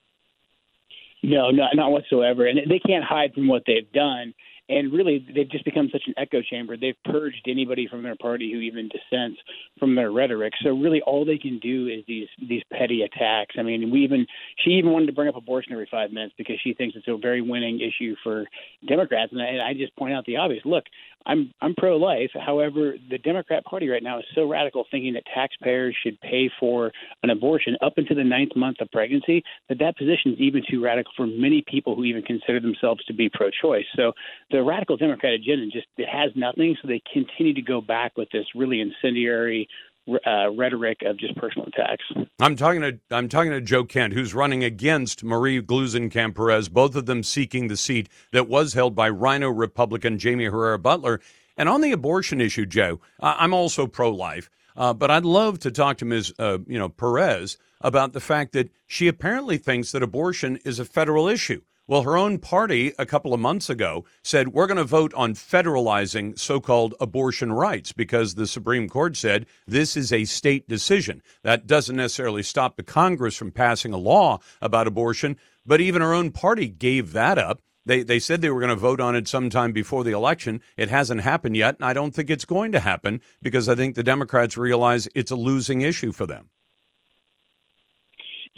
No, not, not whatsoever. And they can't hide from what they've done. And really, they've just become such an echo chamber. They've purged anybody from their party who even dissents from their rhetoric. So really, all they can do is these these petty attacks. I mean, we even she even wanted to bring up abortion every five minutes because she thinks it's a very winning issue for Democrats. And I, and I just point out the obvious. Look, I'm I'm pro-life. However, the Democrat Party right now is so radical, thinking that taxpayers should pay for an abortion up into the ninth month of pregnancy, that that position is even too radical for many people who even consider themselves to be pro-choice. So the radical Democrat agenda just it has nothing, so they continue to go back with this really incendiary uh, rhetoric of just personal attacks. I'm talking to I'm talking to Joe Kent, who's running against Marie Gluesenkamp Perez, both of them seeking the seat that was held by Rhino Republican Jamie Herrera Butler. And on the abortion issue, Joe, I'm also pro-life, uh, but I'd love to talk to Miz Uh, you know Perez about the fact that she apparently thinks that abortion is a federal issue. Well, her own party a couple of months ago said we're going to vote on federalizing so-called abortion rights because the Supreme Court said this is a state decision. That doesn't necessarily stop the Congress from passing a law about abortion, but even her own party gave that up. They they said they were going to vote on it sometime before the election. It hasn't happened yet, and I don't think it's going to happen because I think the Democrats realize it's a losing issue for them.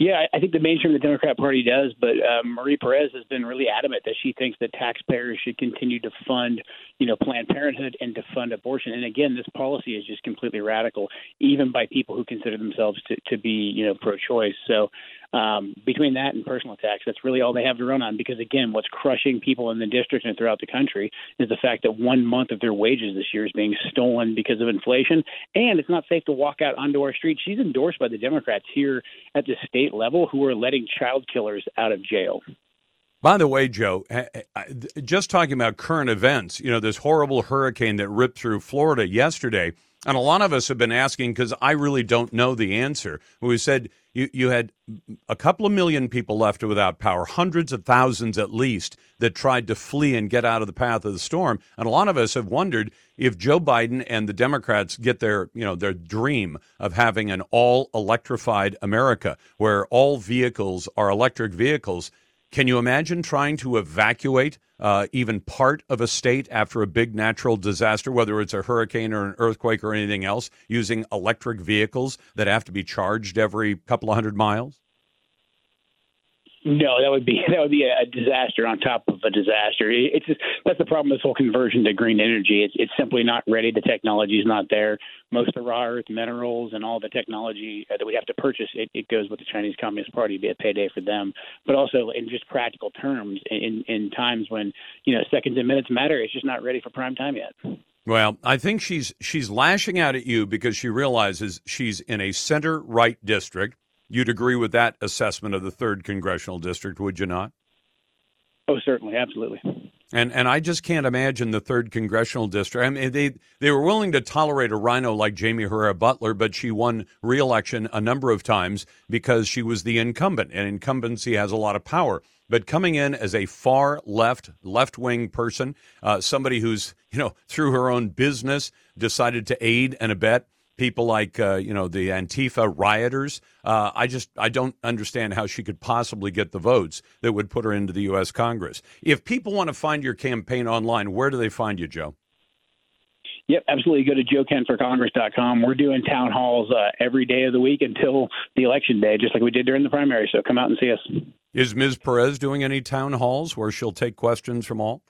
Yeah, I think the mainstream of the Democrat Party does, but uh, Marie Perez has been really adamant that she thinks that taxpayers should continue to fund, you know, Planned Parenthood and to fund abortion. And again, this policy is just completely radical, even by people who consider themselves to, to be, you know, pro-choice. So um, between that and personal tax, that's really all they have to run on. Because again, what's crushing people in the district and throughout the country is the fact that one month of their wages this year is being stolen because of inflation, and it's not safe to walk out onto our streets. She's endorsed by the Democrats here at the state level who are letting child killers out of jail. By the way, Joe, just talking about current events, you know, this horrible hurricane that ripped through Florida yesterday, and a lot of us have been asking, because I really don't know the answer. We said you, you had a couple of million people left without power, hundreds of thousands at least that tried to flee and get out of the path of the storm. And a lot of us have wondered if Joe Biden and the Democrats get their, you know, their dream of having an all electrified America where all vehicles are electric vehicles. Can you imagine trying to evacuate uh, even part of a state after a big natural disaster, whether it's a hurricane or an earthquake or anything else, using electric vehicles that have to be charged every couple of hundred miles? No, that would be that would be a disaster on top of a disaster. It's just, that's the problem with this whole conversion to green energy. It's it's simply not ready. The technology is not there. Most of the raw earth minerals and all the technology that we have to purchase, it, it goes with the Chinese Communist Party, be a payday for them. But also in just practical terms, in in times when, you know, seconds and minutes matter, it's just not ready for prime time yet. Well, I think she's she's lashing out at you because she realizes she's in a center-right district. You'd agree with that assessment of the third Congressional District, would you not? Oh, certainly. Absolutely. And and I just can't imagine the third Congressional District. I mean, they, they were willing to tolerate a rhino like Jamie Herrera Butler, but she won re-election a number of times because she was the incumbent, and incumbency has a lot of power. But coming in as a far left, left-wing person, uh, somebody who's, you know, through her own business, decided to aid and abet people like, uh, you know, the Antifa rioters. Uh, I just I don't understand how she could possibly get the votes that would put her into the U S Congress. If people want to find your campaign online, where do they find you, Joe? Yep, absolutely. Go to joe kent for congress dot com. We're doing town halls uh, every day of the week until the election day, just like we did during the primary. So come out and see us. Is Miz Perez doing any town halls where she'll take questions from all?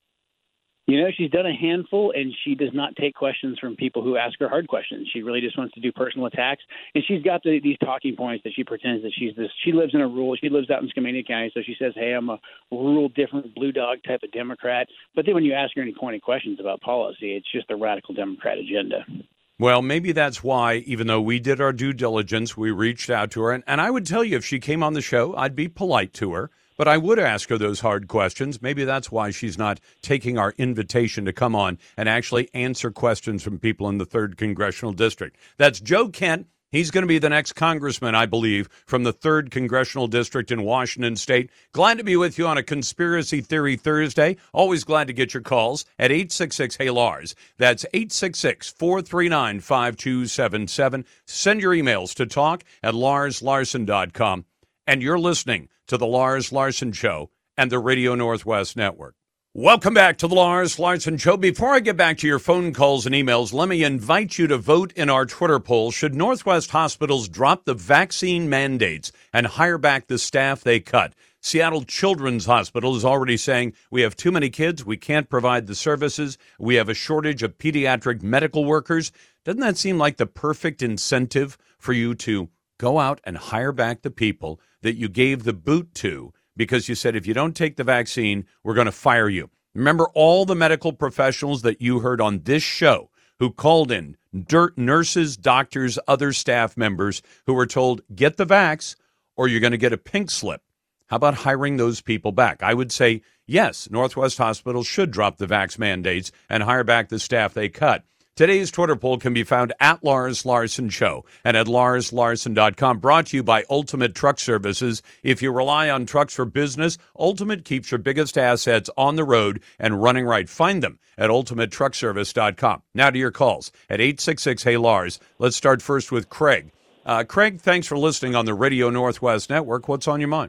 You know, she's done a handful, and she does not take questions from people who ask her hard questions. She really just wants to do personal attacks, and she's got the, these talking points that she pretends that she's this. She lives in a rural. She lives out in Skamania County, so she says, "Hey, I'm a rural, different blue dog type of Democrat." But then when you ask her any pointed questions about policy, it's just a radical Democrat agenda. Well, maybe that's why, even though we did our due diligence, we reached out to her. And, and I would tell you, if she came on the show, I'd be polite to her. But I would ask her those hard questions. Maybe that's why she's not taking our invitation to come on and actually answer questions from people in the third Congressional District. That's Joe Kent. He's going to be the next congressman, I believe, from the third Congressional District in Washington State. Glad to be with you on a Conspiracy Theory Thursday. Always glad to get your calls at eight six six, Hey Lars. That's eight six six, four three nine, five two seven seven. Send your emails to talk at lars larson dot com. And you're listening to The Lars Larson Show and the Radio Northwest Network. Welcome back to The Lars Larson Show. Before I get back to your phone calls and emails, let me invite you to vote in our Twitter poll. Should Northwest hospitals drop the vaccine mandates and hire back the staff they cut? Seattle Children's Hospital is already saying we have too many kids. We can't provide the services. We have a shortage of pediatric medical workers. Doesn't that seem like the perfect incentive for you to go out and hire back the people that you gave the boot to because you said, if you don't take the vaccine, we're going to fire you? Remember all the medical professionals that you heard on this show who called in, dirt nurses, doctors, other staff members who were told, get the vax or you're going to get a pink slip. How about hiring those people back? I would say, yes, Northwest Hospitals should drop the vax mandates and hire back the staff they cut. Today's Twitter poll can be found at Lars Larson Show and at lars larson dot com. Brought to you by Ultimate Truck Services. If you rely on trucks for business, Ultimate keeps your biggest assets on the road and running right. Find them at ultimate truck service dot com. Now to your calls at eight six six, Hey Lars. Let's start first with Craig. Uh, Craig, thanks for listening on the Radio Northwest Network. What's on your mind?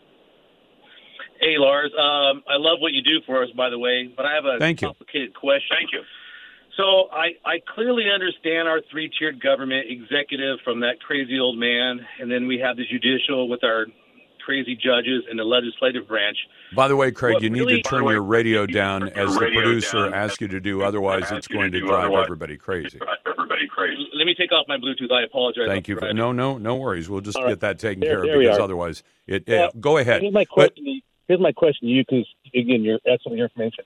Hey, Lars. Um, I love what you do for us, by the way, but I have a Thank you. complicated question. Thank you. So I, I clearly understand our three-tiered government, executive from that crazy old man, and then we have the judicial with our crazy judges and the legislative branch. By the way, Craig, What you need really- to turn your radio down as the producer asks you to do. Otherwise, it's going to drive everybody crazy. Everybody crazy. Let me take off my Bluetooth. I apologize. Thank you. For, no, no, no worries. We'll just All right. get that taken There- care of there we because are. otherwise, it. Well, uh, go ahead. Here's my But- question. to you- here's my question to you, because again, you're that's some of your information.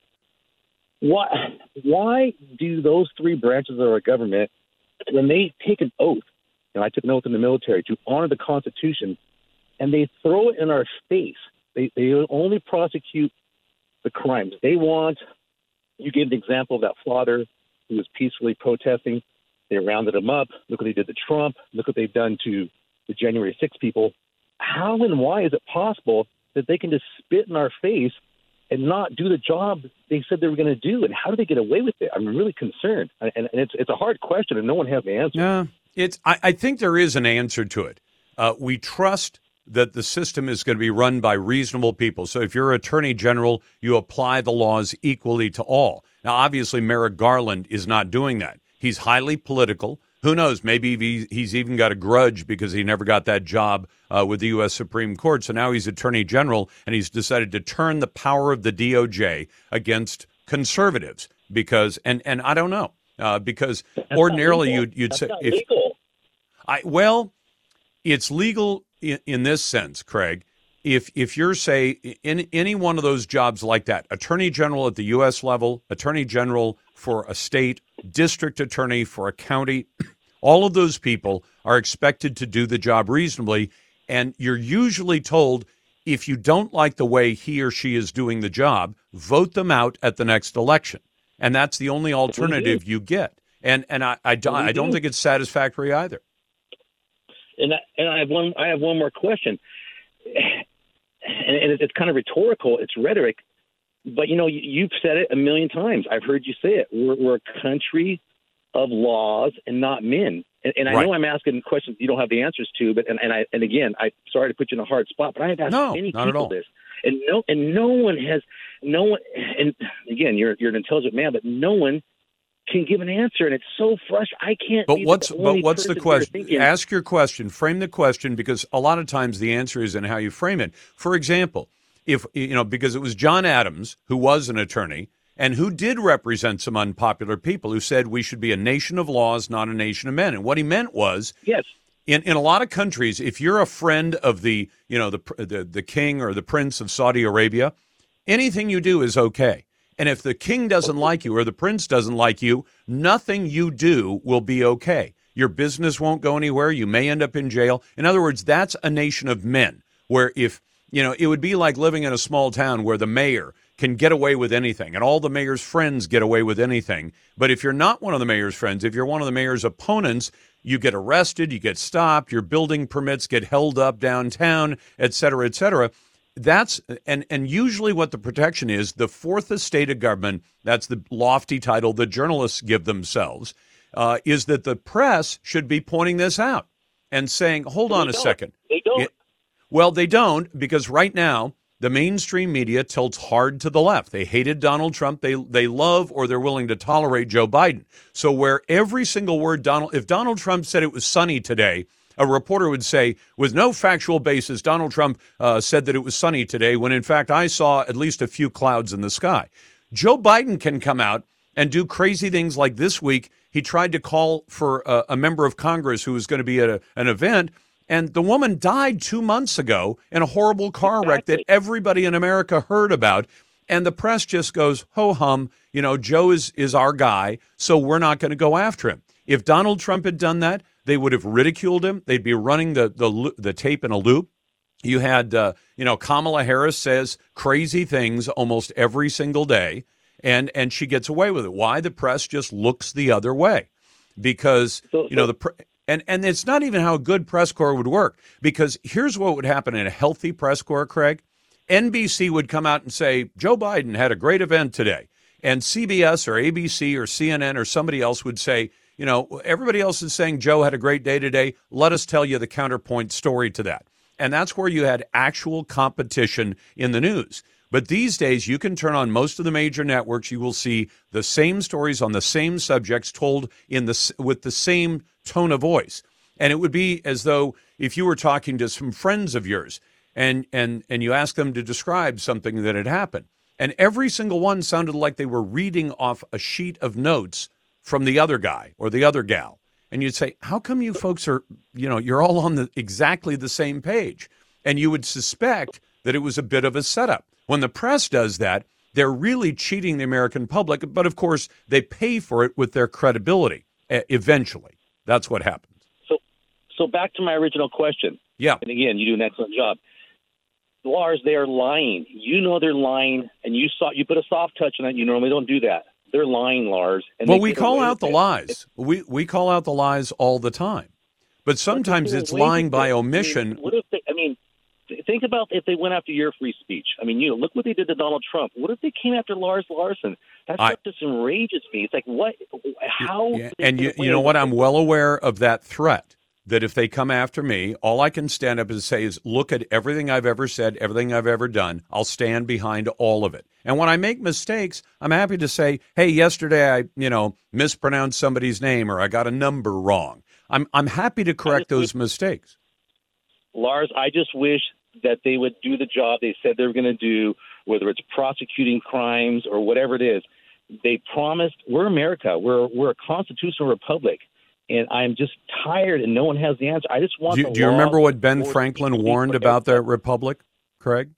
Why why do those three branches of our government, when they take an oath, and I took an oath in the military to honor the Constitution, and they throw it in our face, they they only prosecute the crimes they want? You gave the example of that father who was peacefully protesting. They rounded him up. Look what they did to Trump. Look what they've done to the January sixth people. How and why is it possible that they can just spit in our face and not do the job they said they were going to do? And how do they get away with it? I'm really concerned. And, and it's it's a hard question, and no one has the answer. Yeah, it's. I, I think there is an answer to it. Uh, we trust that the system is going to be run by reasonable people. So if you're attorney general, you apply the laws equally to all. Now, obviously, Merrick Garland is not doing that. He's highly political. Who knows? Maybe he, he's even got a grudge because he never got that job uh, with the U S Supreme Court. So now he's attorney general, and he's decided to turn the power of the D O J against conservatives because, and, and I don't know, uh, because That's ordinarily not legal. you'd, you'd That's say, not if, legal. I, well, it's legal in, in this sense, Craig. If if you're, say, in any one of those jobs like that, attorney general at the U S level, attorney general for a state, district attorney for a county, all of those people are expected to do the job reasonably. And you're usually told, if you don't like the way he or she is doing the job, vote them out at the next election. And that's the only alternative you get. And and I, I, don't- I don't think it's satisfactory either. And I, and I have one I have one more question, and, and it's kind of rhetorical. It's rhetoric, but you know you, you've said it a million times. I've heard you say it. We're, we're a country of laws and not men. And, and I Right. know I'm asking questions you don't have the answers to, but and, and I and again, I sorry to put you in a hard spot, but I have asked No, many not at people all. this, and no and no one has no one. And again, you're you're an intelligent man, but no one can give an answer, and it's so frustrating. I can't. But be what's the but only what's the person here question? thinking- Ask your question. Frame the question, because a lot of times the answer is in how you frame it. For example, if you know, because it was John Adams who was an attorney and who did represent some unpopular people who said we should be a nation of laws, not a nation of men. And what he meant was, yes, in in a lot of countries, if you're a friend of the you know the the, the king or the prince of Saudi Arabia, anything you do is okay. And if the king doesn't like you or the prince doesn't like you, nothing you do will be okay. Your business won't go anywhere. You may end up in jail. In other words, that's a nation of men where if, you know, it would be like living in a small town where the mayor can get away with anything and all the mayor's friends get away with anything. But if you're not one of the mayor's friends, if you're one of the mayor's opponents, you get arrested, you get stopped, your building permits get held up downtown, et cetera, et cetera. That's and and usually what the protection is, the fourth estate of government, that's the lofty title the journalists give themselves, uh, is that the press should be pointing this out and saying, hold on They a don't. second. They don't. It- well, they don't, because right now the mainstream media tilts hard to the left. They hated Donald Trump. They they love or they're willing to tolerate Joe Biden. So where every single word Donald, if Donald Trump said it was sunny today, a reporter would say, with no factual basis, Donald Trump uh, said that it was sunny today, when in fact I saw at least a few clouds in the sky. Joe Biden can come out and do crazy things like this week. He tried to call for a, a member of Congress who was going to be at a, an event, and the woman died two months ago in a horrible car wreck that everybody in America heard about. And the press just goes, ho-hum, you know, Joe is, is our guy, so we're not going to go after him. If Donald Trump had done that, they would have ridiculed him. They'd be running the the, the tape in a loop. You had, uh, you know, Kamala Harris says crazy things almost every single day, and and she gets away with it. Why? The press just looks the other way, because you know the pre- and and it's not even how a good press corps would work. Because here's what would happen in a healthy press corps, Craig. N B C would come out and say Joe Biden had a great event today, and C B S or A B C or C N N or somebody else would say, you know, everybody else is saying Joe had a great day today. Let us tell you the counterpoint story to that. And that's where you had actual competition in the news. But these days, you can turn on most of the major networks. You will see the same stories on the same subjects told in the with the same tone of voice. And it would be as though if you were talking to some friends of yours and and and you asked them to describe something that had happened. And every single one sounded like they were reading off a sheet of notes from the other guy or the other gal. And you'd say, how come you folks are, you know, you're all on the exactly the same page? And you would suspect that it was a bit of a setup. When the press does that, they're really cheating the American public. But, of course, they pay for it with their credibility uh, eventually. That's what happens. So so back to my original question. Yeah. And, again, you do an excellent job. Lars, they are lying. You know they're lying, and you saw you put a soft touch on it. You normally don't do that. They're lying, Lars. And well, we call out the lies. We we call out the lies all the time. But sometimes it's lying by omission. I mean, what if they, I mean, think about if they went after your free speech. I mean, you know, look what they did to Donald Trump. What if they came after Lars Larson? That stuff just enrages me. It's like, what? How? Yeah, and you, you know what? I'm well aware of that threat, that if they come after me, all I can stand up and say is, look at everything I've ever said, everything I've ever done. I'll stand behind all of it. And when I make mistakes, I'm happy to say, hey, yesterday I, you know, mispronounced somebody's name or I got a number wrong. I'm I'm happy to correct those wish, mistakes. Lars, I just wish that they would do the job they said they were going to do, whether it's prosecuting crimes or whatever it is. They promised, we're America. We're we're a constitutional republic. And I'm just tired, and no one has the answer. I just want. Do, the do you remember what Ben Franklin warned about the everything. republic, Craig?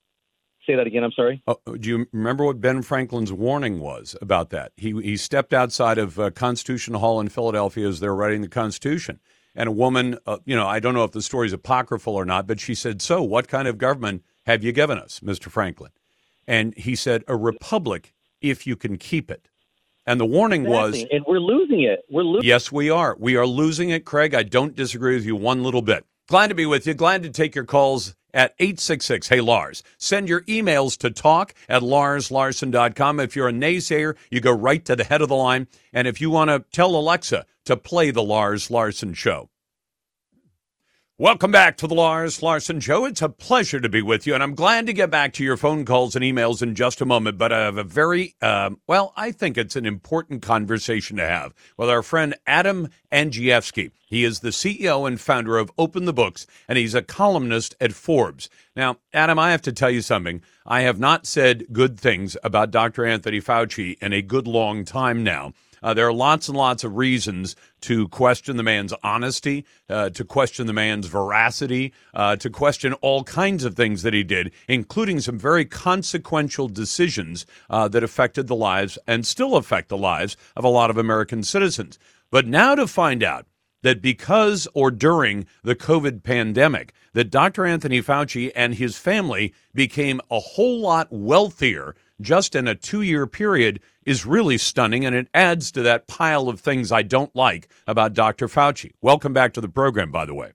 Say that again. I'm sorry. Oh, do you remember what Ben Franklin's warning was about that? He he stepped outside of uh, Constitution Hall in Philadelphia as they're writing the Constitution, and a woman, uh, you know, I don't know if the story's apocryphal or not, but she said, "So, what kind of government have you given us, Mister Franklin?" And he said, "A republic, if you can keep it." And the warning exactly. was... And we're losing it. We're losing Yes, we are. We are losing it, Craig. I don't disagree with you one little bit. Glad to be with you. Glad to take your calls at eight six six, hey, Lars. Send your emails to talk at lars larson dot com. If you're a naysayer, you go right to the head of the line. And if you want to tell Alexa to play the Lars Larson Show. Welcome back to the Lars Larson Show. It's a pleasure to be with you, and I'm glad to get back to your phone calls and emails in just a moment, but I have a very, um, well, I think it's an important conversation to have with our friend Adam Andrzejewski. He is the C E O and founder of Open the Books, and he's a columnist at Forbes. Now, Adam, I have to tell you something. I have not said good things about Doctor Anthony Fauci in a good long time now. Uh, there are lots and lots of reasons to question the man's honesty, uh, to question the man's veracity, uh, to question all kinds of things that he did, including some very consequential decisions uh, that affected the lives and still affect the lives of a lot of American citizens. But now to find out that because or during the COVID pandemic, that Doctor Anthony Fauci and his family became a whole lot wealthier just in a two-year period is really stunning, and it adds to that pile of things I don't like about Doctor Fauci. Welcome back to the program, by the way.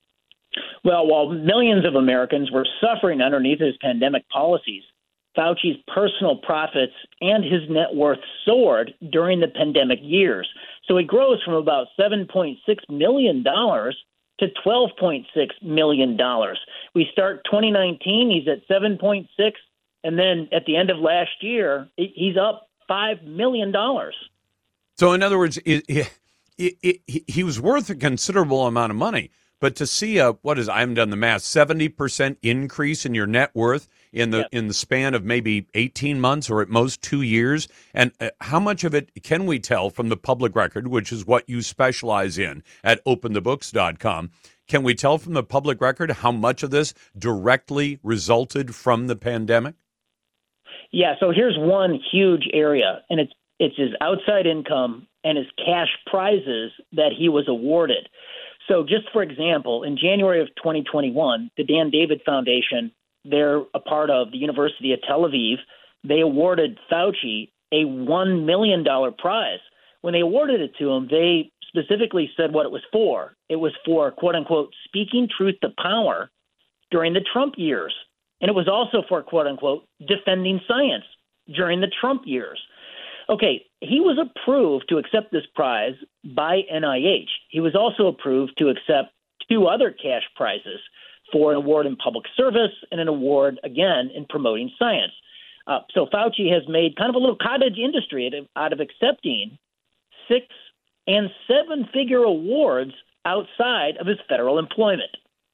Well, while millions of Americans were suffering underneath his pandemic policies, Fauci's personal profits and his net worth soared during the pandemic years. So he grows from about seven point six million dollars to twelve point six million dollars. We start twenty nineteen, he's at seven point six, and then at the end of last year, he's up five million dollars. So in other words, it, it, it, it, he was worth a considerable amount of money. But to see a, what is, I haven't done the math, seventy percent increase in your net worth in the yeah. in the span of maybe eighteen months or at most two years, and uh, how much of it can we tell from the public record, which is what you specialize in at open the books dot com? Can we tell from the public record how much of this directly resulted from the pandemic? Yeah, so here's one huge area, and it's it's his outside income and his cash prizes that he was awarded. So just for example, in January of twenty twenty-one, the Dan David Foundation, they're a part of the University of Tel Aviv, they awarded Fauci a one million dollars prize. When they awarded it to him, they specifically said what it was for. It was for, quote unquote, speaking truth to power during the Trump years. And it was also for, quote unquote, defending science during the Trump years. Okay, he was approved to accept this prize by N I H. He was also approved to accept two other cash prizes for an award in public service and an award, again, in promoting science. Uh, so Fauci has made kind of a little cottage industry out of, out of accepting six and seven-figure awards outside of his federal employment.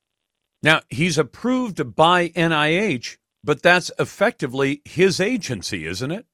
Now, he's approved by N I H, but that's effectively his agency, isn't it?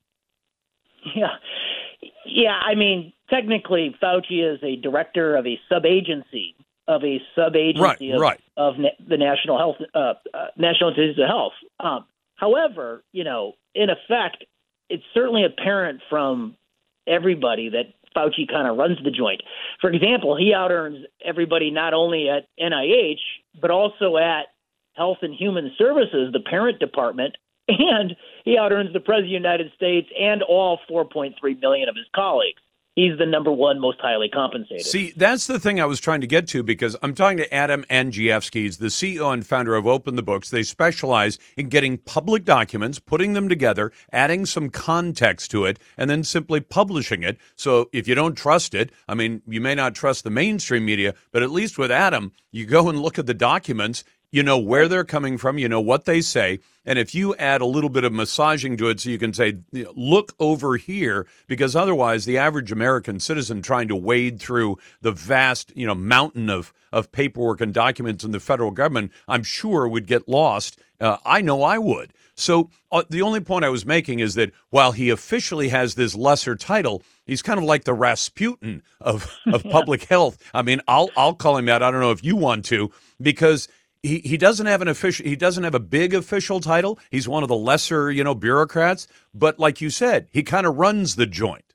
Yeah. Yeah, I mean, technically, Fauci is a director of a sub-agency of a sub-agency right, of, right. of na- the National Health uh, uh, National Institutes of Health. Um, however, you know, in effect, it's certainly apparent from everybody that Fauci kind of runs the joint. For example, he out-earns everybody not only at N I H, but also at Health and Human Services, the parent department, and he out-earns the President of the United States and all four point three million of his colleagues. He's the number one most highly compensated. See, that's the thing I was trying to get to, because I'm talking to Adam Andrzejewski. He's the C E O and founder of Open the Books. They specialize in getting public documents, putting them together, adding some context to it, and then simply publishing it. So if you don't trust it, I mean, you may not trust the mainstream media, but at least with Adam, you go and look at the documents. You know where they're coming from. You know what they say. And if you add a little bit of massaging to it so you can say, look over here, because otherwise the average American citizen trying to wade through the vast, you know, mountain of, of paperwork and documents in the federal government, I'm sure would get lost. Uh, I know I would. So uh, the only point I was making is that while he officially has this lesser title, he's kind of like the Rasputin of, of yeah. public health. I mean, I'll I'll call him that. I don't know if you want to, because He he doesn't have an official. He doesn't have a big official title. He's one of the lesser, you know, bureaucrats. But like you said, he kind of runs the joint.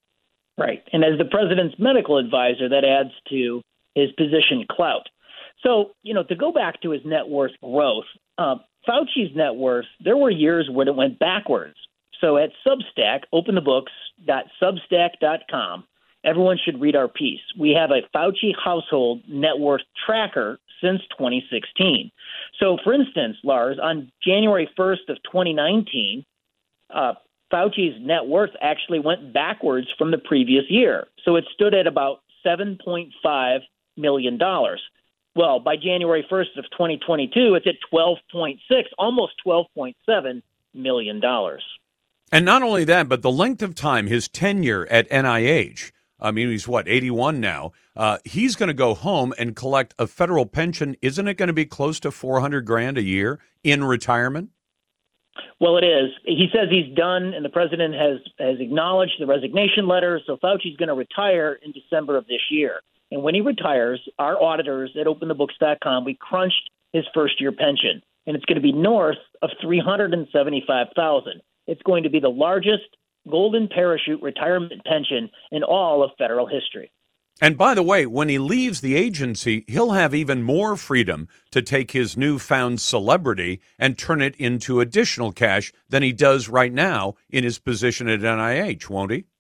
Right, and as the president's medical advisor, that adds to his position clout. So, you know, to go back to his net worth growth, uh, Fauci's net worth, there were years when it went backwards. So at Substack, open the books dot substack dot com, everyone should read our piece. We have a Fauci household net worth tracker since twenty sixteen. So, for instance, Lars, on January first of twenty nineteen, uh, Fauci's net worth actually went backwards from the previous year. So it stood at about seven point five million dollars. Well, by January first of twenty twenty-two, it's at twelve point six, almost twelve point seven million dollars. And not only that, but the length of time, his tenure at N I H, I mean, he's what, eighty-one now. Uh, he's going to go home and collect a federal pension. Isn't it going to be close to four hundred grand a year in retirement? Well, it is. He says he's done, and the president has, has acknowledged the resignation letter. So Fauci's going to retire in December of this year. And when he retires, our auditors at open the books dot com, we crunched his first year pension, and it's going to be north of three hundred seventy-five thousand dollars. It's going to be the largest golden parachute retirement pension in all of federal history. And by the way, when he leaves the agency, he'll have even more freedom to take his newfound celebrity and turn it into additional cash than he does right now in his position at N I H, won't he?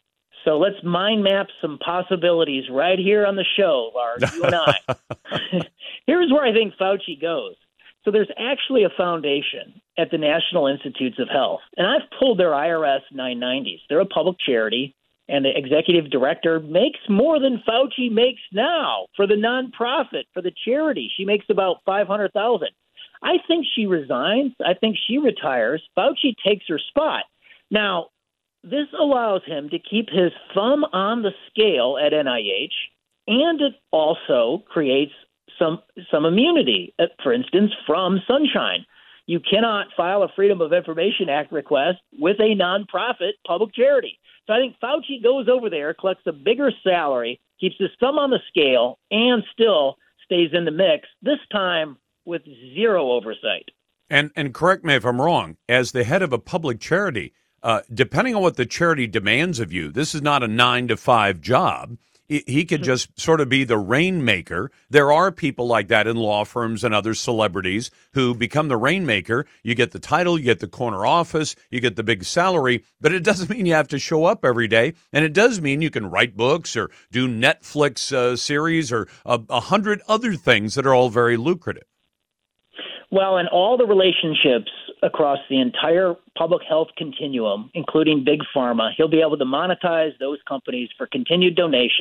So let's mind map some possibilities right here on the show, Lars, you and I. Here's where I think Fauci goes. So there's actually a foundation at the National Institutes of Health, and I've pulled their I R S nine nineties. They're a public charity, and the executive director makes more than Fauci makes now for the nonprofit, for the charity. She makes about five hundred thousand dollars. I think she resigns. I think she retires. Fauci takes her spot. Now, this allows him to keep his thumb on the scale at N I H, and it also creates some some immunity, for instance, from Sunshine. You cannot file a Freedom of Information Act request with a nonprofit public charity. So I think Fauci goes over there, collects a bigger salary, keeps his thumb on the scale, and still stays in the mix, this time with zero oversight. And and correct me if I'm wrong, as the head of a public charity, uh, depending on what the charity demands of you, this is not a nine to five job. He could just sort of be the rainmaker. There are people like that in law firms and other celebrities who become the rainmaker. You get the title, you get the corner office, you get the big salary, but it doesn't mean you have to show up every day. And it does mean you can write books or do Netflix uh, series or a, a hundred other things that are all very lucrative. Well, and all the relationships across the entire public health continuum, including Big Pharma, he'll be able to monetize those companies for continued donations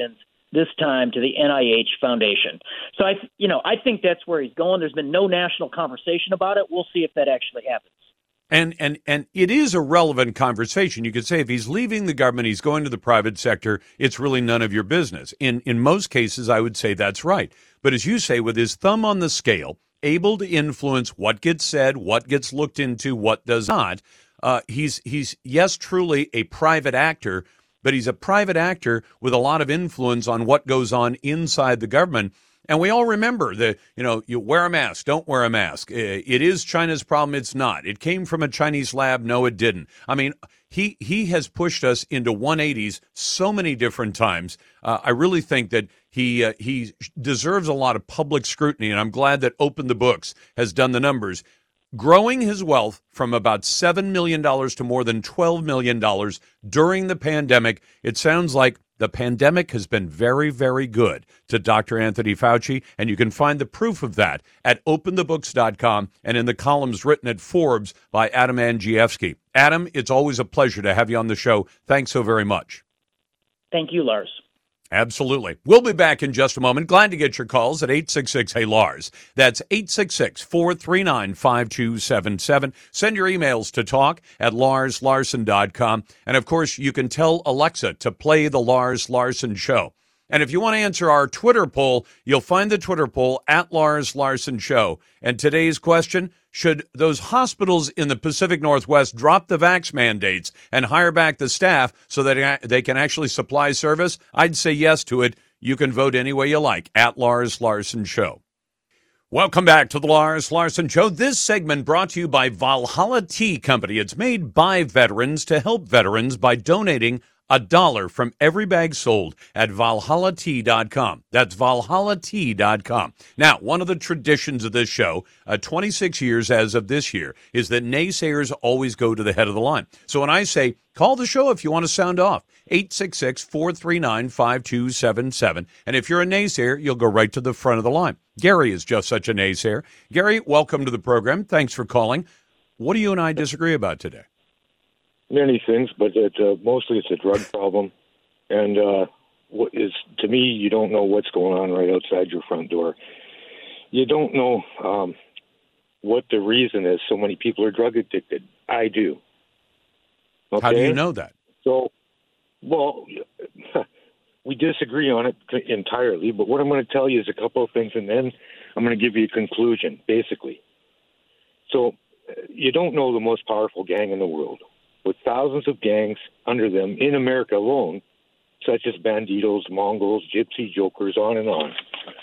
this time to the N I H Foundation. So I, you know, I think that's where he's going. There's been no national conversation about it. We'll see if that actually happens. And and and it is a relevant conversation. You could say if he's leaving the government, he's going to the private sector, it's really none of your business. In in most cases, I would say that's right. But as you say, with his thumb on the scale, able to influence what gets said, what gets looked into, what does not, uh, he's he's yes, truly a private actor, but he's a private actor with a lot of influence on what goes on inside the government. And we all remember the, you know, you wear a mask, don't wear a mask. It is China's problem. It's not. It came from a Chinese lab. No, it didn't. I mean, he he has pushed us into one eighties so many different times. Uh, I really think that he uh, he deserves a lot of public scrutiny, and I'm glad that Open the Books has done the numbers. Growing his wealth from about seven million dollars to more than twelve million dollars during the pandemic, it sounds like the pandemic has been very, very good to Doctor Anthony Fauci, and you can find the proof of that at open the books dot com and in the columns written at Forbes by Adam Andrzejewski. Adam, it's always a pleasure to have you on the show. Thanks so very much. Thank you, Lars. Absolutely. We'll be back in just a moment. Glad to get your calls at eight six six, hey Lars. That's eight six six, four three nine, five two seven seven. Send your emails to talk at lars larson dot com. And, of course, you can tell Alexa to play the Lars Larson Show. And if you want to answer our Twitter poll, you'll find the Twitter poll at Lars Larson Show. And today's question, should those hospitals in the Pacific Northwest drop the vax mandates and hire back the staff so that they can actually supply service? I'd say yes to it. You can vote any way you like at Lars Larson Show. Welcome back to the Lars Larson Show. This segment brought to you by Valhalla Tea Company. It's made by veterans to help veterans by donating a dollar from every bag sold at valhalla tea dot com. That's valhalla tea dot com. Now, one of the traditions of this show, uh, twenty-six years as of this year, is that naysayers always go to the head of the line. So when I say, call the show if you want to sound off, eight six six, four three nine, five two seven seven. And if you're a naysayer, you'll go right to the front of the line. Gary is just such a naysayer. Gary, welcome to the program. Thanks for calling. What do you and I disagree about today? Many things, but it's uh, mostly it's a drug problem, and uh, what is to me, you don't know what's going on right outside your front door. You don't know um, what the reason is. So many people are drug addicted. I do. Okay? How do you know that? So, well, we disagree on it entirely. But what I'm going to tell you is a couple of things, and then I'm going to give you a conclusion. Basically, so you don't know the most powerful gang in the world, with thousands of gangs under them in America alone, such as Banditos, Mongols, Gypsy Jokers, on and on.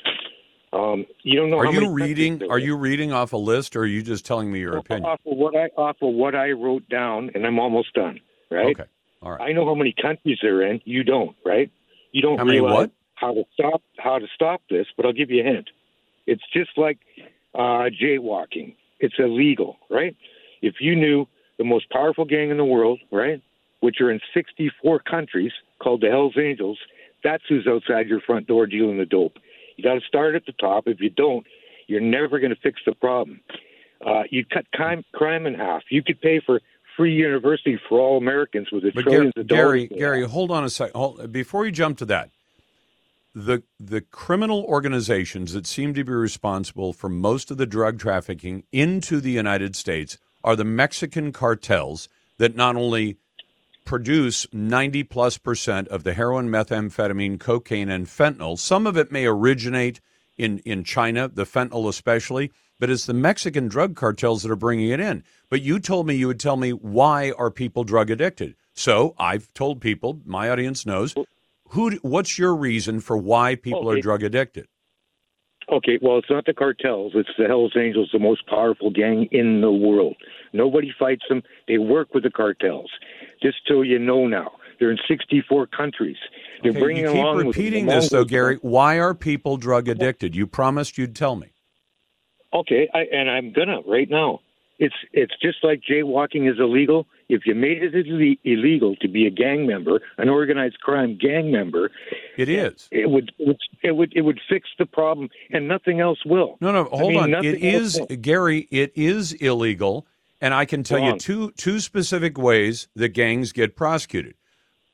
Um, you don't know. Are how you many reading? Are you reading off a list, or are you just telling me your opinion? Off of what I off of what I wrote down, and I'm almost done. Right? Okay. All right. I know how many countries they're in. You don't, right? You don't how many realize what? how to stop how to stop this. But I'll give you a hint. It's just like uh, jaywalking. It's illegal, right? If you knew the most powerful gang in the world, right, which are in sixty-four countries, called the Hells Angels, that's who's outside your front door dealing the dope. You got to start at the top. If you don't, you're never going to fix the problem. Uh, you cut crime, crime in half. You could pay for free university for all Americans with a But trillions Gary, of dollars. Gary, Gary, hold on a second. Hold, before you jump to that, the the criminal organizations that seem to be responsible for most of the drug trafficking into the United States are the Mexican cartels that not only produce ninety plus percent of the heroin, methamphetamine, cocaine, and fentanyl. Some of it may originate in, in China, the fentanyl especially, but it's the Mexican drug cartels that are bringing it in. But you told me you would tell me, why are people drug addicted? So I've told people, my audience knows, who. what's your reason for why people Okay. are drug addicted? Okay, well, it's not the cartels. It's the Hells Angels, the most powerful gang in the world. Nobody fights them. They work with the cartels. Just so you know now, they're in sixty-four countries. They're Okay, bringing you keep along repeating with this, though, Mongols. Gary. Why are people drug addicted? You promised you'd tell me. Okay, I, and I'm gonna right now. It's it's just like jaywalking is illegal. If you made it ille- illegal to be a gang member, an organized crime gang member, it is. It would it would it would, it would fix the problem, and nothing else will. No, no, I hold mean, on. nothing It is, else will. Gary, it is illegal, and I can tell you Wrong. two two specific ways that gangs get prosecuted.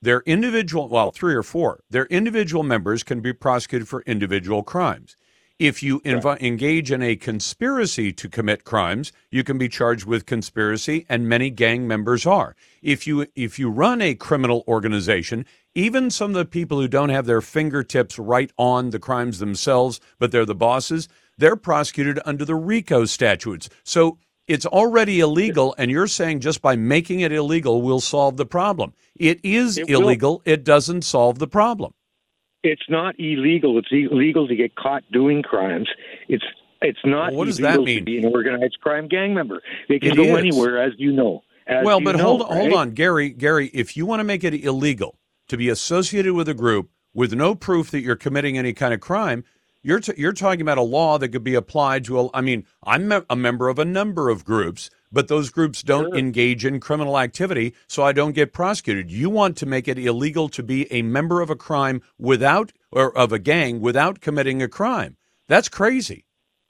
their individual, well, three or four, their individual members can be prosecuted for individual crimes. If you inv- engage in a conspiracy to commit crimes, you can be charged with conspiracy, and many gang members are. If you if you run a criminal organization, even some of the people who don't have their fingertips right on the crimes themselves, but they're the bosses, they're prosecuted under the RICO statutes. So it's already illegal, and you're saying just by making it illegal will solve the problem. It is It illegal. It doesn't solve the problem. It's not illegal. It's illegal to get caught doing crimes. It's it's not Well, what does illegal that mean? to be an organized crime gang member. They can It go is. anywhere, as you know. As Well, you but know, hold right? hold on, Gary. Gary, if you want to make it illegal to be associated with a group with no proof that you're committing any kind of crime, you're t- you're talking about a law that could be applied to. A, I mean, I'm me- a member of a number of groups, but those groups don't Sure. engage in criminal activity, so I don't get prosecuted. You want to make it illegal to be a member of a crime without, or of a gang without committing a crime. That's crazy.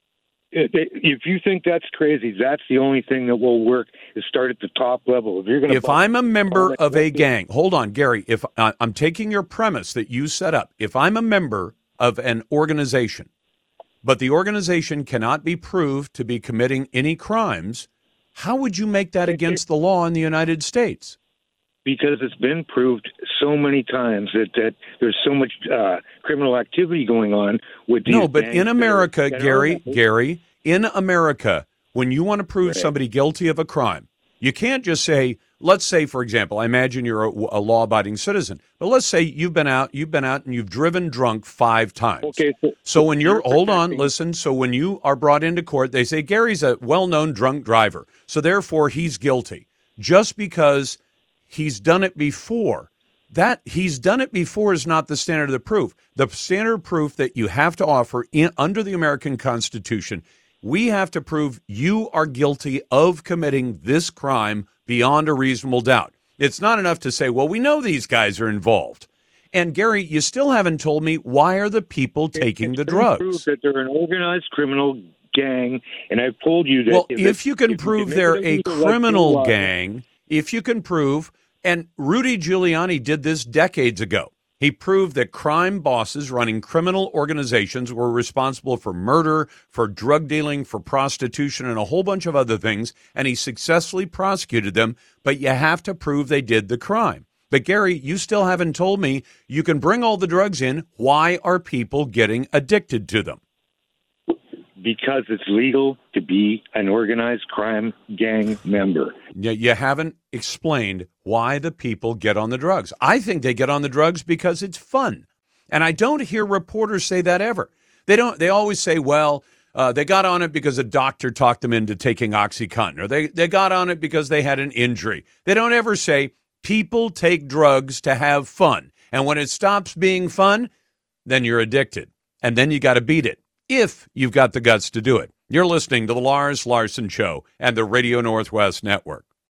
If you think that's crazy, that's the only thing that will work. Is start at the top level. If you're going to, If I'm a member of a gang, hold on, Gary. If uh, I'm taking your premise that you set up, if I'm a member of an organization, but the organization cannot be proved to be committing any crimes, how would you make that against the law in the United States? Because it's been proved so many times that, that there's so much uh, criminal activity going on with these No, but gangs in that are- America, that are- Gary, Gary, in America, when you want to prove Right. somebody guilty of a crime, you can't just say, let's say, for example, I imagine you're a, a law-abiding citizen, but let's say you've been out, you've been out and you've driven drunk five times. Okay. So, So when you're, you're hold on, protecting- listen. So when you are brought into court, they say Gary's a well-known drunk driver, so therefore he's guilty. Just because he's done it before, that he's done it before is not the standard of the proof. The standard of proof that you have to offer in, under the American Constitution, we have to prove you are guilty of committing this crime beyond a reasonable doubt. It's not enough to say, well, we know these guys are involved. And Gary, you still haven't told me, why are the people taking the It's been drugs? proved that they're an organized criminal gang, and I've told you that. Well, if, if you can if prove make they're it a illegal, like criminal you, uh, gang, if you can prove, and Rudy Giuliani did this decades ago. He proved that crime bosses running criminal organizations were responsible for murder, for drug dealing, for prostitution, and a whole bunch of other things, and he successfully prosecuted them, but you have to prove they did the crime. But Gary, you still haven't told me you can bring all the drugs in. Why are people getting addicted to them? Because it's legal to be an organized crime gang member. You, you haven't explained why the people get on the drugs. I think they get on the drugs because it's fun. And I don't hear reporters say that ever. They don't. They always say, well, uh, they got on it because a doctor talked them into taking OxyContin, or they, they got on it because they had an injury. They don't ever say people take drugs to have fun. And when it stops being fun, then you're addicted. And then you got to beat it, if you've got the guts to do it. You're listening to the Lars Larson Show and the Radio Northwest Network.